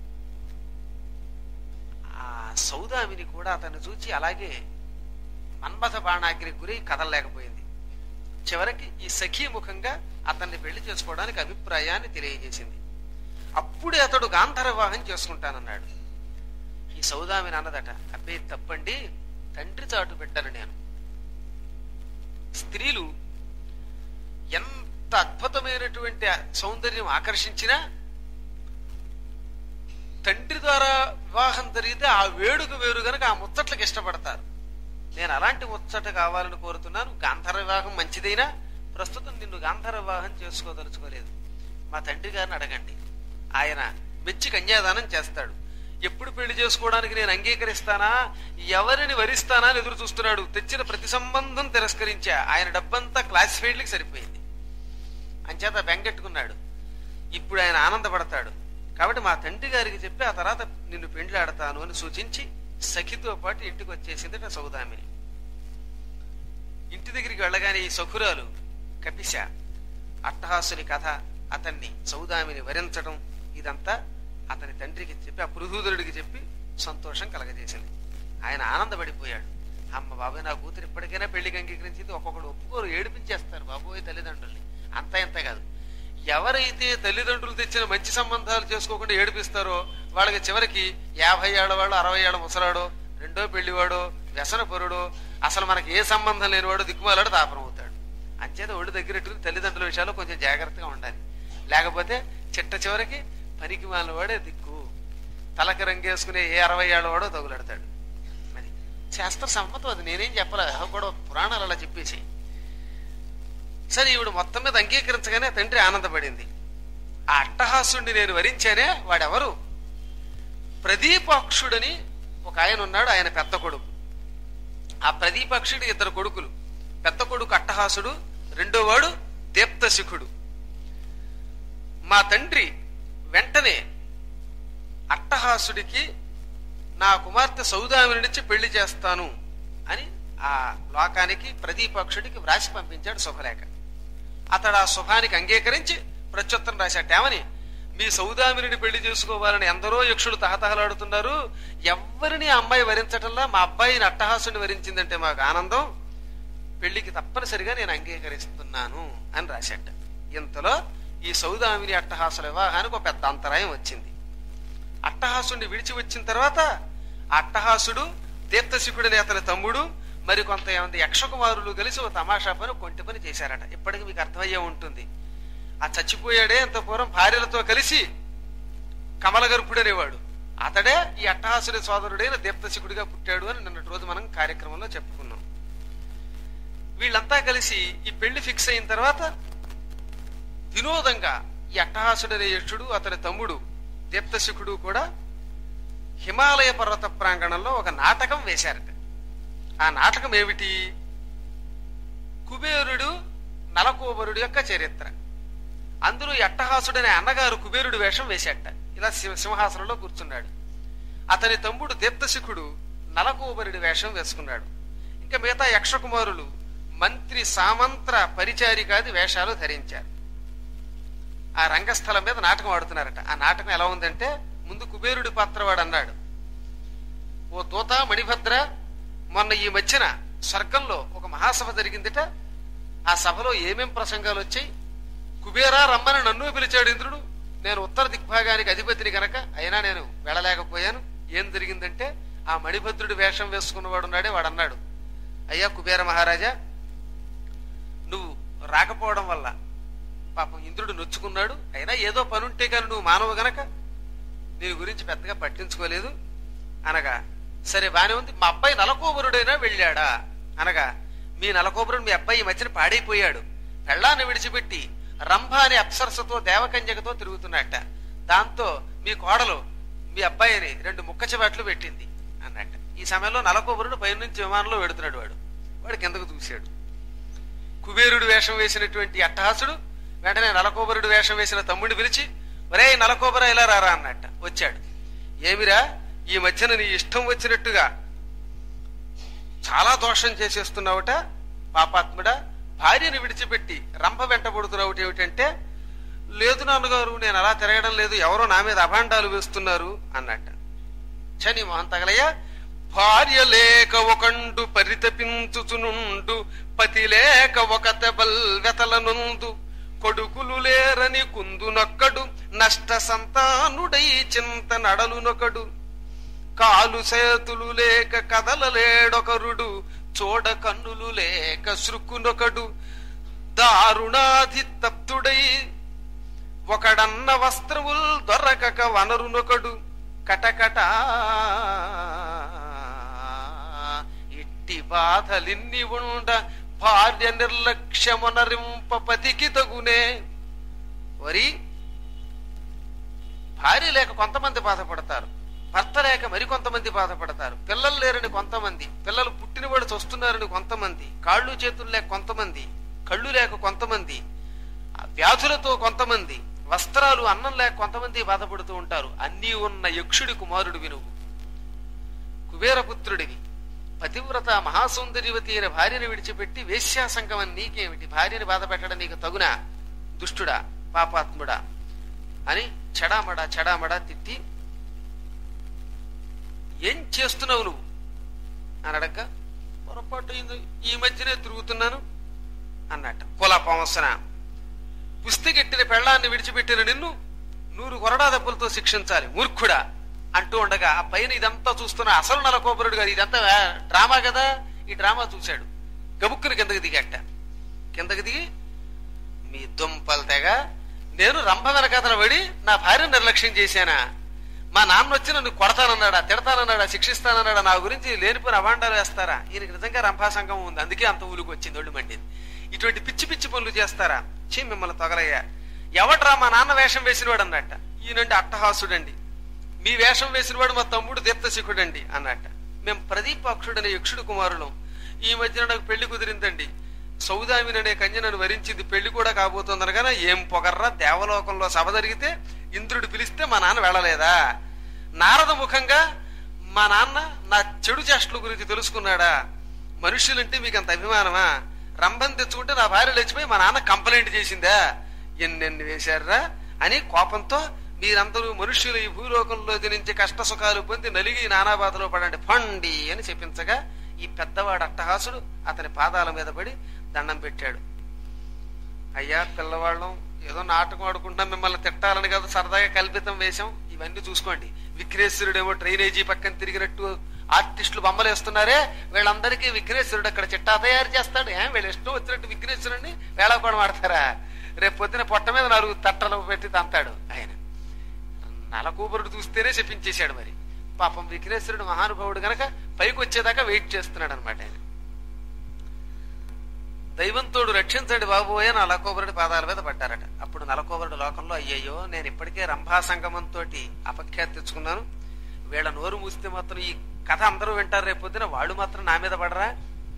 ఆ సౌదామిని కూడా అతన్ని చూచి అలాగే మన్మథ బాణాగ్ని గురి కదలలేకపోయింది. చివరికి ఈ సఖీ ముఖంగా అతన్ని పెళ్లి చేసుకోవడానికి అభిప్రాయాన్ని తెలియజేసింది. అప్పుడే అతడు గాంధర్వ వివాహం చేసుకుంటానన్నాడు. ఈ సౌదామిని అన్నదట, అబ్బే తప్పండి, తండ్రి చాటు పెట్టాను నేను. స్త్రీలు ఎంత అద్భుతమైనటువంటి సౌందర్యం ఆకర్షించినా తండ్రి ద్వారా వివాహం జరిగితే ఆ వేడుక వేరు గనక ఆ ముచ్చట్లకు ఇష్టపడతారు. నేను అలాంటి ముచ్చట కావాలని కోరుతున్నాను. గాంధర్వ వివాహం మంచిదైనా ప్రస్తుతం నిన్ను గాంధర్వ వివాహం చేసుకోదలుచుకోలేదు. మా తండ్రి గారిని అడగండి, ఆయన మెచ్చి కన్యాదానం చేస్తాడు. ఎప్పుడు పెళ్లి చేసుకోవడానికి నేను అంగీకరిస్తానా, ఎవరిని వరిస్తానా అని ఎదురు చూస్తున్నాడు. తెచ్చిన ప్రతి సంబంధం తిరస్కరించా. ఆయన డబ్బంతా క్లాసిఫైడ్లకి సరిపోయింది. అంచేత బెంగెట్టుకున్నాడు. ఇప్పుడు ఆయన ఆనందపడతాడు. కాబట్టి మా తండ్రి గారికి చెప్పి ఆ తర్వాత నిన్ను పెండ్లాడతాను అని సూచించి సఖితో పాటు ఇంటికి వచ్చేసిందట సౌదామిని. ఇంటి దగ్గరికి వెళ్ళగానే ఈ సఖురాలు కపిశ అట్టహాసుని కథ, అతన్ని సౌదామిని వరించడం, ఇదంతా అతని తండ్రికి చెప్పి ఆ పృథూధరుడికి చెప్పి సంతోషం కలగజేసింది. ఆయన ఆనందపడిపోయాడు. అమ్మ బాబాయ్, నా కూతురు ఇప్పటికైనా పెళ్లికి అంగీకరించింది. ఒక్కొక్కడు ఒప్పుకోరు, ఏడిపించేస్తారు బాబోయ్ తల్లిదండ్రుల్ని. అంతా ఇంత కాదు, ఎవరైతే తల్లిదండ్రులు తెచ్చిన మంచి సంబంధాలు చేసుకోకుండా ఏడిపిస్తారో వాళ్ళకి చివరికి యాభై ఏళ్ళ వాడు, అరవై ఏళ్ళ ముసలాడో, రెండో పెళ్లివాడో, వ్యసన పరుడో, అసలు మనకి ఏ సంబంధం లేనివాడు దిక్కుమాలాడు తాపరం అవుతాడు. అంచేత ఒళ్ళు దగ్గరెట్టుకుని తల్లిదండ్రుల విషయాల్లో కొంచెం జాగ్రత్తగా ఉండాలి. లేకపోతే చిట్ట చివరికి పనికి మాలిన వాడే దిక్కు, తలకి రంగేసుకునే ఏ అరవై ఏళ్ళ వాడో తగులాడతాడు. మరి శాస్త్ర సమ్మతం అది, నేనేం చెప్పలే, కూడా పురాణాలు అలా చెప్పేసి. సరే, ఈవిడ మొత్తం మీద అంగీకరించగానే తండ్రి ఆనందపడింది. ఆ అట్టహాసుడిని నేను వరించానే, వాడెవరు? ప్రదీపాక్షుడని ఒక ఆయన ఉన్నాడు, ఆయన పెద్ద కొడుకు. ఆ ప్రదీపాక్షుడి ఇద్దరు కొడుకులు. పెద్ద కొడుకు అట్టహాసుడు, రెండో వాడు దీప్తశిఖుడు. మా తండ్రి వెంటనే అట్టహాసుడికి నా కుమార్తె సౌదామిని నుంచి పెళ్లి చేస్తాను అని ఆ లోకానికి ప్రదీపాక్షుడికి వ్రాసి పంపించాడు శుభలేఖ. అతడు ఆ శుభానికి అంగీకరించి ప్రత్యుత్తరం రాశాడు. ఏమని? మీ సౌదామిని పెళ్లి చేసుకోవాలని ఎందరో యక్షులు తహతహలాడుతున్నారు, ఎవరిని అమ్మాయి వరించటంలా మా అబ్బాయిని అట్టహాసుని వరించిందంటే మాకు ఆనందం, పెళ్లికి తప్పనిసరిగా నేను అంగీకరిస్తున్నాను అని రాశాట. ఇంతలో ఈ సౌదామిని అట్టహాసుల వివాహానికి ఒక పెద్ద అంతరాయం వచ్చింది. అట్టహాసుడిని విడిచి వచ్చిన తర్వాత అట్టహాసుడు దీప్తశిఖుడిని అతని తమ్ముడు మరి కొంతమంది యక్షకుమారులు కలిసి ఓ తమాషా పని కొంటి పని చేశారట. ఇప్పటికి మీకు అర్థమయ్యే ఉంటుంది. ఆ చచ్చిపోయాడే అంత పూర్వం భార్యలతో కలిసి కమలగర్భుడు అనేవాడు అతడే ఈ అట్టహాసుడి సోదరుడైన దీప్తశిఖుడిగా పుట్టాడు అని నిన్నటి రోజు మనం కార్యక్రమంలో చెప్పుకున్నాం. వీళ్ళంతా కలిసి ఈ పెళ్లి ఫిక్స్ అయిన తర్వాత వినోదంగా ఈ అట్టహాసుడనే యక్షుడు అతని తమ్ముడు దీప్తశిఖుడు కూడా హిమాలయ పర్వత ప్రాంగణంలో ఒక నాటకం వేశారట. ఆ నాటకం ఏమిటి? కుబేరుడు నలకోబరుడు యొక్క చరిత్ర. అందులో ఈ అట్టహాసుడనే అన్నగారు కుబేరుడు వేషం వేశాట. ఇలా సింహాసనంలో కూర్చున్నాడు. అతని తమ్ముడు దీప్తశిఖుడు నలకోబరుడి వేషం వేసుకున్నాడు. ఇంకా మిగతా యక్షకుమారులు మంత్రి సామంత్ర పరిచారికాది వేషాలు ధరించారు. ఆ రంగస్థలం మీద నాటకం ఆడుతున్నారట. ఆ నాటకం ఎలా ఉందంటే, ముందు కుబేరుడి పాత్రవాడు అన్నాడు, ఓ తోత మణిభద్ర, మొన్న ఈ మధ్యన స్వర్గంలో ఒక మహాసభ జరిగిందిట. ఆ సభలో ఏమేం ప్రసంగాలు వచ్చాయి? కుబేరా రమ్మని నన్ను పిలిచాడు ఇంద్రుడు. నేను ఉత్తర దిగ్భాగానికి అధిపతిని గనక అయినా నేను వెళ్ళలేకపోయాను. ఏం జరిగిందంటే, ఆ మణిభద్రుడి వేషం వేసుకున్నవాడు ఉన్నాడే వాడు అన్నాడు, అయ్యా కుబేర మహారాజా, నువ్వు రాకపోవడం వల్ల పాపం ఇంద్రుడు నొచ్చుకున్నాడు. అయినా ఏదో పనుంటే కానీ నువ్వు మానవు గనక నీ గురించి పెద్దగా పట్టించుకోలేదు అనగా, సరే బానే ఉంది, మా అబ్బాయి నలకోబరుడైనా వెళ్ళాడా అనగా, మీ నలకోబరుడు మీ అబ్బాయి ఈ మధ్యన పాడైపోయాడు, పెళ్ళాన్ని విడిచిపెట్టి రంభ అనే అప్సరసతో దేవకన్యకతో తిరుగుతున్నట్ట. దాంతో మీ కోడలు మీ అబ్బాయిని రెండు ముక్క చెవాట్లు పెట్టింది అన్నట్ట. ఈ సమయంలో నలకోబరుడు పై నుంచి విమానంలో వెడుతున్నాడు. వాడు వాడు కిందకు చూశాడు. కుబేరుడు వేషం వేసినటువంటి అట్టహాసుడు వెంటనే నలకోబరుడు వేషం వేసిన తమ్ముడిని పిలిచి, ఒరే నలకోబర ఇలా రారా అన్నట్ట. వచ్చాడు. ఏమిరా ఈ మధ్యన నీ ఇష్టం వచ్చినట్టుగా చాలా దోషం చేసేస్తున్నావుట పాపాత్ముడా, భార్యను విడిచిపెట్టి రంభ వెంటబడుతున్నావుట ఏమిటంటే, లేదు నాన్నగారు నేను అలా తిరగడం లేదు, ఎవరో నా మీద అభాండాలు వేస్తున్నారు అన్నట్ట. చని మోహన్ తగలయ్య, భార్య లేక ఒకండు పరితపించుచునుండు, పతి లేక ఒక తెబల్ వెతలనుందు, కొడుకులు లేరని కుందునొక్కడు, నష్ట సంతానుడై చింత నడలునొకడు, కాలు చేతులు లేక కదలలేడొకరుడు, చూడ కన్నులు లేక సృక్కునొకడు, దారుణాధి తప్తుడై ఒకడన్న వస్త్రముల్ దొరకక వనరునొకడు, కటకట ఇట్టి బాధలిన్ని ఉండ భార్య నిర్లక్ష్యమునరింప పతికి తగునే. వరి భార్య లేక కొంతమంది బాధపడతారు, భర్త లేక మరికొంతమంది బాధపడతారు, పిల్లలు లేరని కొంతమంది, పిల్లలు పుట్టినవాడు చస్తున్నారని కొంతమంది, కాళ్ళు చేతులు లేక కొంతమంది, కళ్ళు లేక కొంతమంది, వ్యాధులతో కొంతమంది, వస్త్రాలు అన్నం లేక కొంతమంది బాధపడుతూ ఉంటారు. అన్నీ ఉన్న యక్షుడి కుమారుడు వినువు, కుబేరపుత్రుడివి, పతివ్రత మహాసౌందర్యవతి అయిన భార్యను విడిచిపెట్టి వేశ్యాసంగమని నీకేమిటి? భార్యని బాధ పెట్టడం నీకు తగునా? దుష్టుడా, పాపాత్ముడా అని చెడామడా చెడామడా తిట్టి, ఏం చేస్తున్నావు నువ్వు అని అడగ, పొరపాటు ఈ మధ్యనే తిరుగుతున్నాను అన్నట్ట. కులపంసన, పుస్తికెట్టిన పెళ్లాన్ని విడిచిపెట్టిన నిన్ను నూరు కొరడా దెబ్బలతో శిక్షించాలి మూర్ఖుడా అంటూ ఉండగా, ఆ పైన ఇదంతా చూస్తున్న అసలు నలకోబరుడు గారు, ఇదంతా డ్రామా కదా, ఈ డ్రామా చూశాడు. గబుక్కుని కిందకి దిగట్ట. కిందకి దిగి, మీ దుంపలు తెగ, నేను రంభ వెనకతన పడి నా భార్యను నిర్లక్ష్యం చేశానా? మా నాన్న వచ్చి నన్ను కొడతానన్నాడా, తిడతానన్నాడా, శిక్షిస్తానన్నాడా? నా గురించి లేనిపోయిన అభాండాలు వేస్తారా? ఈయనకి నిజంగా రంభా సంఘం ఉంది, అందుకే అంత ఊలికి వచ్చింది, ఒళ్ళు మండింది. ఇటువంటి పిచ్చి పిచ్చి పనులు చేస్తారా? చీ మిమ్మల్ని తొగలయ్యా. ఎవడ్రా మా నాన్న వేషం వేసినవాడు అన్నట్ట. ఈయనండి అట్టహాసుడండి, మీ వేషం వేసినవాడు మా తమ్ముడు దీప్తశిఖుడండి అన్నట్ట. మేము ప్రదీపాక్షుడనే యక్షుడు కుమారులం. ఈ మధ్యన నాకు పెళ్లి కుదిరిందండి, సౌదామిని అనే కన్య నన్ను వరించింది, పెళ్లి కూడా కాబోతుంది అనగానే, ఏం పొగర్రా, దేవలోకంలో సభ జరిగితే ఇంద్రుడు పిలిస్తే మా నాన్న వెళ్ళలేదా? నారద ముఖంగా మా నాన్న నా చెడు చేష్టల గురించి తెలుసుకున్నాడా? మనుషులంటే మీకు అంత అభిమానమా? రంభం తెచ్చుకుంటే నా భార్య లేచిపోయి మా నాన్న కంప్లైంట్ చేసిందా? ఎన్నెన్ని వేశారా అని కోపంతో, మీరందరూ మనుష్యులు ఈ భూలోకంలో నుంచి కష్ట సుఖాలు పొంది నలిగి నానాబాధలో పడండి పండి అని చెప్పించగా, ఈ పెద్దవాడు అట్టహాసుడు అతని పాదాల మీద పడి దండం పెట్టాడు. అయ్యా పిల్లవాళ్ళం, ఏదో నాటకం ఆడుకుంటాం, మిమ్మల్ని తిట్టాలని కాదు, సరదాగా కల్పితం వేశాం. ఈ ఇవన్నీ చూసుకోండి. విఘ్నేశ్వరుడేమో డ్రైనేజీ పక్కన తిరిగినట్టు ఆర్టిస్టులు బొమ్మలు వేస్తున్నారే, వీళ్ళందరికీ విఘ్నేశ్వరుడు అక్కడ చిట్టా తయారు చేస్తాడు. ఏ వీళ్ళు ఇష్టం వచ్చినట్టు విఘ్నేశ్వరుడిని వేళాకోవడం ఆడతారా? రేపు పొద్దున పొట్ట మీద నాలుగు తట్టలు పెట్టి తంతాడు ఆయన. నలకూబరుడు చూస్తేనే చెప్పించేశాడు. మరి పాపం విఘ్నేశ్వరుడు మహానుభావుడు గనక పైకి వచ్చేదాకా వెయిట్ చేస్తున్నాడు అనమాట ఆయన. దైవంతోడు రక్షించండి బాబోయే నలకోబరుడి పాదాల మీద పడ్డారట. అప్పుడు నలకోబరుడు లోకంలో అయ్యయ్యో నేను ఇప్పటికే రంభా సంగమంతో అపఖ్యాతి తెచ్చుకున్నాను, వీళ్ళ నోరు మూస్తే మాత్రం ఈ కథ అందరూ వింటారు, రేపు పొద్దున వాళ్ళు మాత్రం నా మీద పడరా?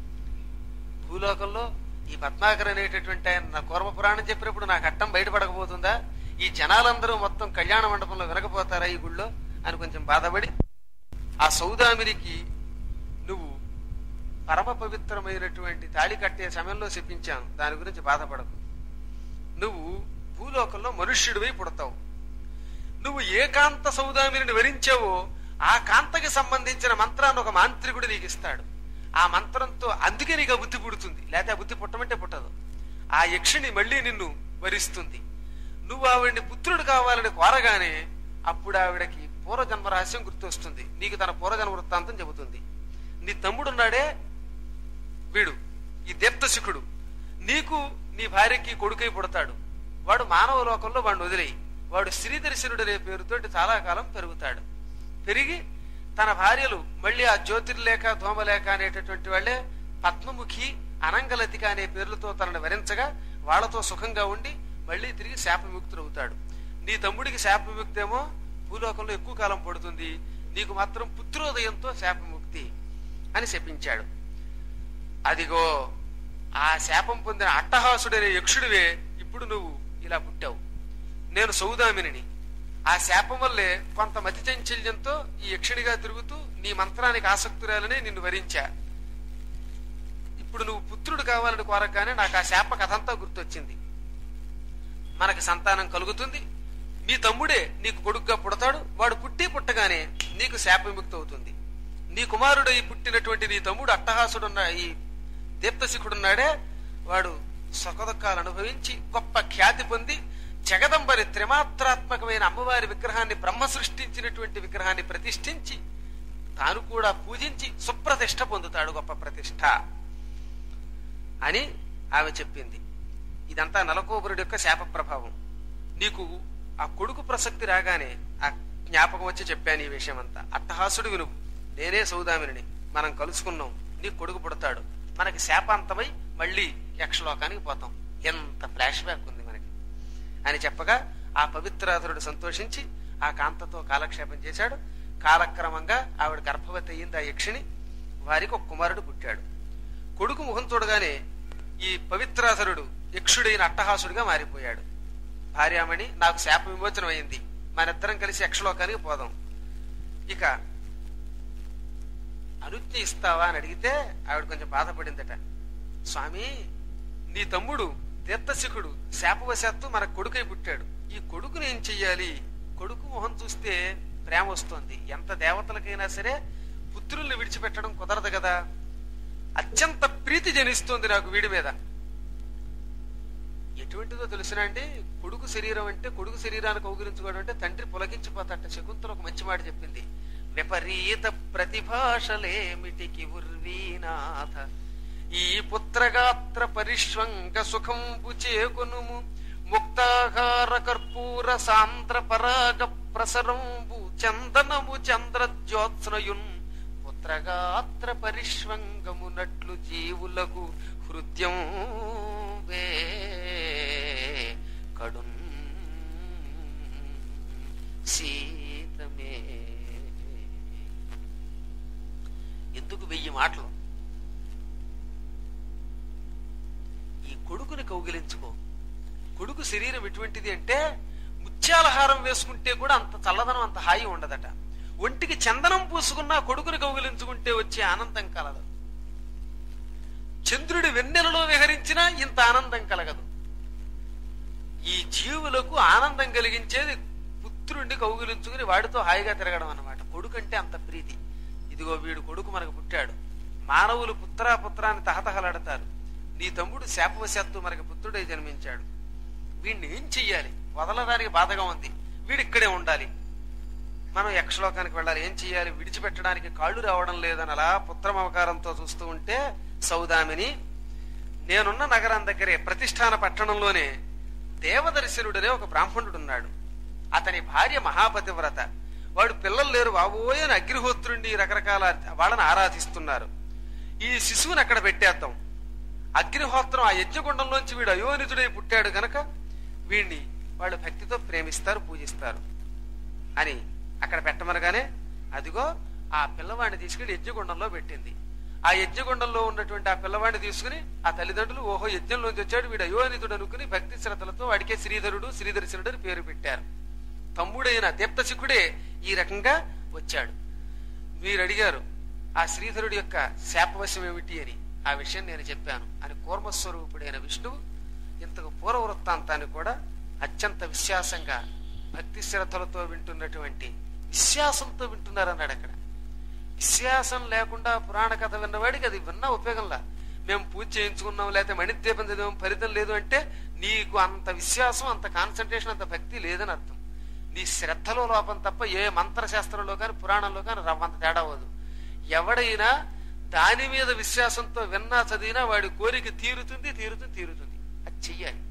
భూలోకంలో ఈ పద్మాకర్ అనేటటువంటి ఆయన నా కూర్మ పురాణం చెప్పినప్పుడు నాకు అట్టం బయటపడకపోతుందా? ఈ జనాలందరూ మొత్తం కళ్యాణ మండపంలో వినకపోతారా ఈ గుళ్ళో అని కొంచెం బాధపడి ఆ సౌదామినికి నువ్వు పరమ పవిత్రమైనటువంటి తాళి కట్టే సమయంలో చెప్పించాను, దాని గురించి బాధపడకు. నువ్వు భూలోకంలో మనుష్యుడివై పుడతావు. నువ్వు ఏ కాంత సౌదామిని వరించావో ఆ కాంతకి సంబంధించిన మంత్రాన్ని ఒక మాంత్రికుడు నీకు ఇస్తాడు. ఆ మంత్రంతో అందుకే నీకు ఆ బుద్ధి పుడుతుంది, లేకపోతే ఆ బుద్ధి పుట్టమంటే పుట్టదు. ఆ యక్షిణి మళ్ళీ నిన్ను వరిస్తుంది. నువ్వు ఆవిడ్ని పుత్రుడు కావాలని కోరగానే అప్పుడు ఆవిడకి పూర్వజన్మ రహస్యం గుర్తొస్తుంది. నీకు తన పూర్వజన్మ వృత్తాంతం చెబుతుంది. నీ తమ్ముడున్నాడే వీడు ఈ దీప్తశిఖుడు, నీకు నీ భార్యకి కొడుకై పుడతాడు. వాడు మానవ లోకంలో వాడిని వదిలేయి, వాడు శ్రీదర్శనుడు అనే పేరుతోటి చాలా కాలం పెరుగుతాడు. పెరిగి తన భార్యలు మళ్ళీ ఆ జ్యోతిర్లేఖ ధూమలేఖ అనేటటువంటి వాళ్ళే పద్మముఖి అనంగలతిక అనే పేర్లతో తనను వరించగా వాళ్లతో సుఖంగా ఉండి మళ్ళీ తిరిగి శాప విముక్తుడు అవుతాడు. నీ తమ్ముడికి శాప విముక్తి ఏమో భూలోకంలో ఎక్కువ కాలం పడుతుంది, నీకు మాత్రం పుత్రోదయంతో శాప విముక్తి అని శపించాడు. అదిగో ఆ శాపం పొందిన అట్టహాసుడనే యక్షుడివే ఇప్పుడు నువ్వు ఇలా పుట్టావు. నేను సౌదామిని. ఆ శాపం వల్లే కొంత మతి చంచల్యంతో ఈ యక్షుడిగా తిరుగుతూ నీ మంత్రానికి ఆసక్తురాలని నిన్ను వరించా. ఇప్పుడు నువ్వు పుత్రుడు కావాలని కోరగానే నాకు ఆ శాప కథంతా గుర్తొచ్చింది. మనకి సంతానం కలుగుతుంది, నీ తమ్ముడే నీకు కొడుకుగా పుడతాడు. వాడు పుట్టి పుట్టగానే నీకు శాప విముక్తి అవుతుంది. నీ కుమారుడు ఈ పుట్టినటువంటి నీ తమ్ముడు అట్టహాసుడున్న ఈ దీప్తశిఖుడున్నాడే వాడు సుఖదుఖాలు అనుభవించి గొప్ప ఖ్యాతి పొంది జగదంబరి త్రిమాత్రాత్మకమైన అమ్మవారి విగ్రహాన్ని బ్రహ్మ సృష్టించినటువంటి విగ్రహాన్ని ప్రతిష్ఠించి తాను కూడా పూజించి సుప్రతిష్ఠ పొందుతాడు, గొప్ప ప్రతిష్ఠ అని ఆమె చెప్పింది. ఇదంతా నలకోబరుడి యొక్క శాప ప్రభావం. నీకు ఆ కొడుకు ప్రసక్తి రాగానే ఆ జ్ఞాపకం వచ్చి చెప్పాను ఈ విషయం అంతా. అట్టహాసుడు వినువు, నేనే సౌదామిని, మనం కలుసుకున్నాం, నీకు కొడుకు పుడతాడు, మనకి శాపాంతమై మళ్ళీ యక్షలోకానికి పోతాం. ఎంత ఫ్లాష్ బ్యాక్ ఉంది మనకి అని చెప్పగా ఆ పవిత్రాధరుడు సంతోషించి ఆ కాంతతో కాలక్షేపం చేశాడు. కాలక్రమంగా ఆవిడ గర్భవతి అయ్యింది ఆ యక్షిని. వారికి ఒక కుమారుడు పుట్టాడు. కొడుకు ముఖం చూడగానే ఈ పవిత్రాధరుడు యక్షుడైన అట్టహాసుడిగా మారిపోయాడు. భార్యామణి నాకు శాప విమోచనం అయింది, మనిద్దరం కలిసి యక్షలోకానికి పోదాం, ఇక అనుజ్ఞ ఇస్తావా అని అడిగితే ఆవిడ కొంచెం బాధపడిందట. స్వామి, నీ తమ్ముడు దీప్తశిఖుడు శాపవశాత్తు మన కొడుకై పుట్టాడు, ఈ కొడుకుని ఏం చెయ్యాలి? కొడుకు మొహం చూస్తే ప్రేమ వస్తోంది. ఎంత దేవతలకైనా సరే పుత్రుల్ని విడిచిపెట్టడం కుదరదు కదా. అత్యంత ప్రీతి జనిస్తోంది నాకు వీడి మీద. ఎటువంటిదో తెలుసునా అండి, కొడుకు శరీరం అంటే కొడుకు శరీరానికి కౌగిలించుకోవడం అంటే తండ్రి పులకించిపోతాట. శకుంతల ఒక మంచి మాట చెప్పింది, విపరీత ప్రతిభాషలేమిటికి ఉర్వీనాథ ఈ పుత్రగాత్ర పరిష్వంగ సుఖంబు చేకొనుము ముక్తాహార కర్పూర సాంద్ర పరాగ ప్రసరంబు చందనము చంద్రజ్యోత్స్నయున్ పుత్రగాత్ర పరిష్వంగమునట్లు జీవులకు హృదయం వే కడున్ సీతమే. ఎందుకు వెయ్యి మాటలు? ఈ కొడుకుని కౌగిలించుకో. కొడుకు శరీరం ఎటువంటిది అంటే ముత్యాలహారం వేసుకుంటే కూడా అంత చల్లదనం, అంత హాయి ఉండదట. ఒంటికి చందనం పూసుకున్నా కొడుకుని కౌగిలించుకుంటే వచ్చే ఆనందం కలదు. చంద్రుడి వెన్నెలలో విహరించినా ఇంత ఆనందం కలగదు. ఈ జీవులకు ఆనందం కలిగించేది పుత్రుడిని కౌగిలించుకుని వాడితో హాయిగా తిరగడం అన్నమాట. కొడుకు అంటే అంత ప్రీతి. ఇదిగో వీడు కొడుకు మనకు పుట్టాడు. మానవులు పుత్రా పుత్రాన్ని తహతహలాడతారు. నీ తమ్ముడు శాపవశాత్తు మనకి పుత్రుడై జన్మించాడు. వీడిని ఏం చెయ్యాలి? వదలడానికి బాధగా ఉంది. వీడిక్కడే ఉండాలి మనం యక్షలోకానికి వెళ్ళాలి, ఏం చెయ్యాలి, విడిచిపెట్టడానికి కాళ్ళు రావడం లేదని అలా పుత్రమవకారంతో చూస్తూ ఉంటే సౌదామిని నేనున్న నగరం దగ్గరే ప్రతిష్టాన పట్టణంలోనే దేవదర్శనుడనే ఒక బ్రాహ్మణుడు ఉన్నాడు. అతని భార్య మహాపతివ్రత. వాడు పిల్లలు లేరు బాబోయ్ అని అగ్నిహోత్రుండి రకరకాల వాళ్ళని ఆరాధిస్తున్నారు. ఈ శిశువుని అక్కడ పెట్టేద్దాం. అగ్నిహోత్రం ఆ యజ్ఞగుండంలోంచి వీడు అయోనితుడై పుట్టాడు గనక వీడిని వాళ్ళు భక్తితో ప్రేమిస్తారు, పూజిస్తారు అని అక్కడ పెట్టమనగానే అదిగో ఆ పిల్లవాడిని తీసుకుని యజ్ఞగుండంలో పెట్టింది. ఆ యజ్ఞగుండంలో ఉన్నటువంటి ఆ పిల్లవాడిని తీసుకుని ఆ తల్లిదండ్రులు ఓహో యజ్ఞంలోంచి వచ్చాడు వీడు అయోనితుడు అనుకుని భక్తి శ్రద్ధలతో వాడికే శ్రీధరుడు శ్రీదర్శనుడు అని పేరు పెట్టారు. తమ్ముడైన దీప్తశిఖుడే ఈ రకంగా వచ్చాడు. మీరు అడిగారు ఆ శ్రీధరుడి యొక్క శాపవశం ఏమిటి అని. ఆ విషయం నేను చెప్పాను అని కూర్మస్వరూపుడైన విష్ణువు ఇంతకు పూర్వ వృత్తాంతాన్ని కూడా అత్యంత విశ్వాసంగా భక్తి శ్రద్ధలతో వింటున్నటువంటి విశ్వాసంతో వింటున్నారన్నాడు. అక్కడ విశ్వాసం లేకుండా పురాణ కథ విన్నవాడికి అది విన్నా ఉపయోగంలా. మేము పూజ చేయించుకున్నాం లేకపోతే మణిద్వీపం చదివాం ఫలితం లేదు అంటే నీకు అంత విశ్వాసం, అంత కాన్సన్ట్రేషన్, అంత భక్తి లేదని అర్థం. నీ శ్రద్ధలో లోపం తప్ప ఏ మంత్రశాస్త్రంలో కానీ పురాణంలో కానీ రవ్వంత తేడా అవ్వదు. ఎవడైనా దాని మీద విశ్వాసంతో విన్నా చదివినా వాడి కోరిక తీరుతుంది తీరుతుంది తీరుతుంది అది చెయ్యాలి.